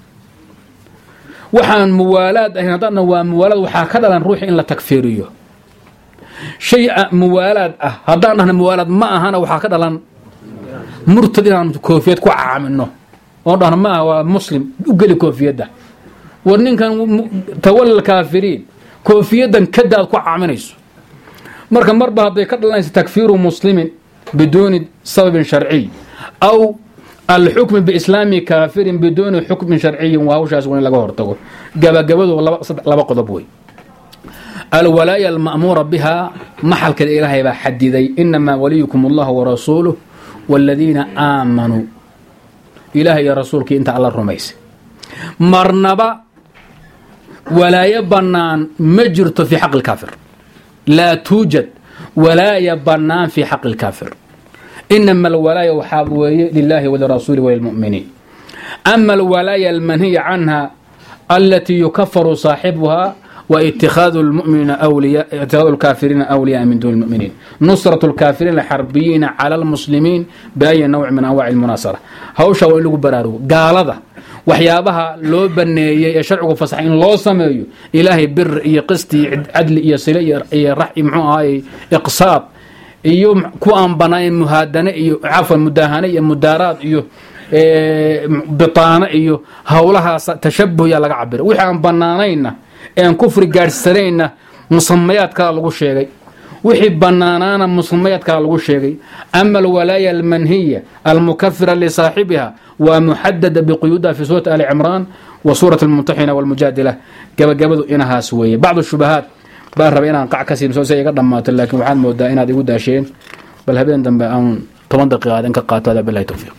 وحن موالد هنا دهنا وموالد وحاكدنا نروح إلى تكفيريه شيء موالد أه هدان دهنا موالد ما هنا وحاكدنا مرتدين كوفيات كوعة منه ودهنا ما هو مسلم يقول كوفيات ده ورنين كان تولى الكافرين كوفيدا كدا كوعة منيسو مركا مربا هذا كدلنا تكفير مسلم بدون سبب شرعي أو الحكم بإسلام كافر بدون حكم شرعي وهو شاسون لغا هرتغو غبا غبدو لبا قدبوي الولاية المأمور بها محل كالإلهي با حددي إنما وليكم الله ورسوله والذين آمنوا إلهي يا رسولك أنت على الرميس مرنبا ولاية بنان مجرت في حق الكافر لا توجد ولاية بنان في حق الكافر إنما الولاية وحابوية لله ولرسوله وللمؤمنين. أما الولاية المنهي عنها التي يكفر صاحبها واتخاذ المؤمنين أولياء اتخاذ الكافرين أولياء من دون المؤمنين نصرة الكافرين الحربيين على المسلمين بأي نوع من أنواع المناصرة هوشا وإلو برارو قال هذا وحيابها لو بني يشرعوا فصحين لو سميو إلهي بر يقستي عدل يصلي يرحي معها إقصاب يوم كوان بناي مهادنة يو عفوا مداهنة يو مدارات يو إيه بطانة يو هولها تشبه يا لقى عبر وحان بنانينا إن كفر جارسرينا مصميات كلا لغو شيغي وحي بنانانا مصميات كلا لغو شيغي أما الولاية المنهية المكفرة لصاحبها ومحددة بقيودها في سورة آل عمران وسورة الممتحنة والمجادلة قبل إنها سوية بعض الشبهات بارب inaan qac ka siimso say iga dhamaato laakiin waxaan moodaa inaad igu daasheen bal habeen dambe aan toban daqiiqo aan ka qaato hada billahi tawfiiq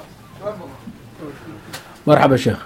marhaba sheekh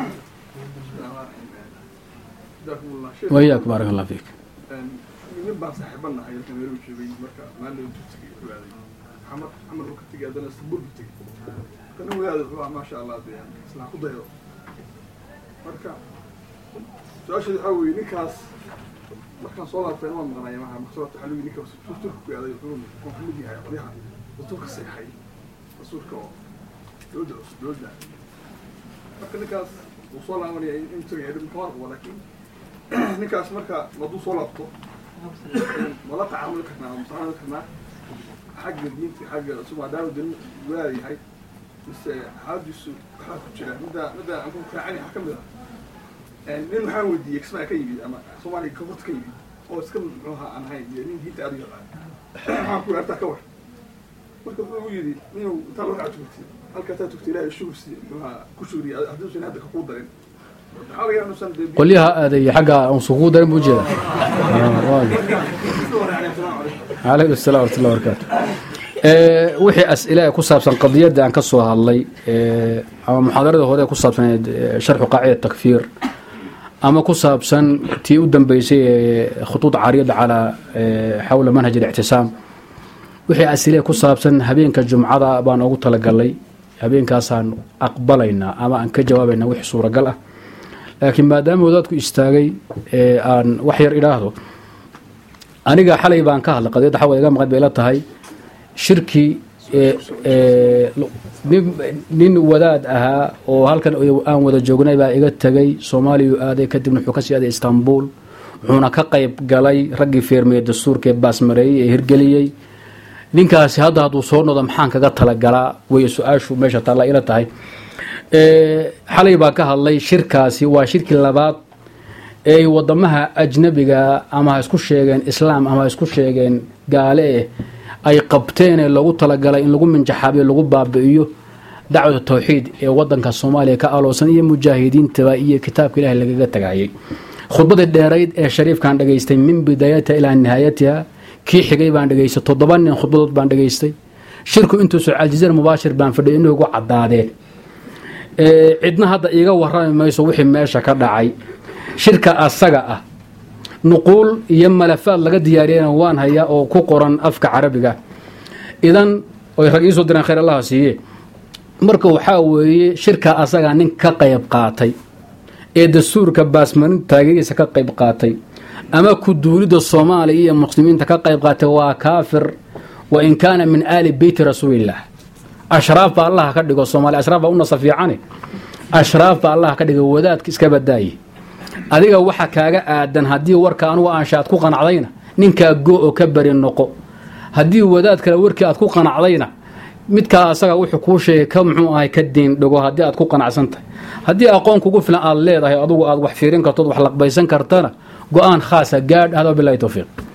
وياك بارك الله فيك من بعض صاحبنا هي كاميرا وجهي marka maal loo tugtay محمد محمد وقتي هذا اسبوع تجي كانوا هذا ما شاء الله يعني اسمع قضيه marka سؤال حوي نكاس markaan soo laabtay waan maqnay ma maqsad xaluu ninka suurtu ku yaalay wuxuu ku xamid yahay qadiyaha suurtu ka saxay suurka dooda dooda marka ninkaas uu soo laabanay inta yeedin kawar walakin ninkaas marka madu soo laabto wala tacaamul kana musaanad kana xagga diinta xagga suma daawada waadi yahay bas hadisu waxa ku jira mada mada aan ku raacay xakamada nin waxaan weydiiyey isma ka yimid ama Soomaaliya ka horta ka yimid oo iska muxuuha aan hayn nin diinta adiga waxaan ku artaa ka war marka wuxuu yiri inuu inta loo raacsatay halka taa tugtay ilaa shuursi muxuuha ku shuuriya haduu soo hadda ku darin قوليها هذه حاجة أنصفوه ده بوجهه. عليكم السلام ورحمة الله وبركاته. وحي أسئلة كصابسا قضية ده عن كسوها الله. أما محاضرة هذا كصابسا شرح قاعدة التكفير. أما كصابسا تي قدام بيسي خطوط عريضة على حول منهج الاعتصام. وحي أسئلة كصابسا هبين كالجمعة بان أقول تلقى لي هبين كاسان أقبلينا أما أنك جوابنا وحي صورة قلة. لكن ما دام ودادku istaagay ee aan wax yar ilaahdo aniga xalay baan ka hadlay qadiyada xawada iga maqad bay la tahay shirki ee nin wadaad aha oo halkan aan wada joognay baa iga tagay Soomaaliya aaday kadibna wuxuu ka sii aaday Istanbul wuxuuna ka qayb galay ragii feermay dastuurka baasmareey ee hirgeliyay ninkaasi hadda hadduu soo noqdo maxaan kaga talagalaa way su-aashu meesha taalla ila tahay. xalay baa ka hadlay shirkaasi waa shirkii labaad ee wadamaha ajnabiga ama ha isku sheegeen islaam ama ha isku sheegeen gaale eh ay qabteen ee lagu talagalay in lagu minjaxaabiyo lagu baabi'iyo dacwada tawxiid ee wadanka Soomaaliya ka aloosan iyo mujaahidiinta iyo kitaabka Ilaahay lagaga tagayay. khudbada dheerayd ee shariifkan dhageystay min bidayata ila nihayatiha kii xigay baan dhageystay toddoba nin khudbadood baan dhageystay. shirku intuu soo aljazeera mubaashir baan fadhiyay inuu ugu cadaadeen ee cidna hadda iiga warrami mayso wixii meesha ka dhacay. shirka asaga ah nuqul iyo malafaad laga diyaariyay waan haya oo ku qoran afka Carabiga idan oo ra'iisul diran khayr Allah siiye marka waxa weeye shirka asaga nin ka qayb qaatay ee dastuurka baasmarin taageeriisa ka qayb qaatay ama ku duulida Soomaaliya iyo muslimiinta ka qayb qaatay waa kaafir wa in kana min ali bayt rasuulillah. ashraaf Allah ka dhigo Soomaaliya ashraaf una safiicane ashraaf Allah ka dhigo wadaadka iska badaayay adiga waxa kaaga aadan hadii warka anu aan shaad ku qanacdayna ninka go oo ka bari noqo hadii wadaad kale warkii aad ku qanacdayna midka asaga wuxuu ku sheegay ka muxuu ahay ka diin dhago hadii aad ku qanacsantahay hadii aqoon kugu filan aad leedahay adigu aad wax fiirin karto wax laqbaysan kartana go'aan khaas ah gaad hada billahi tawfiiq.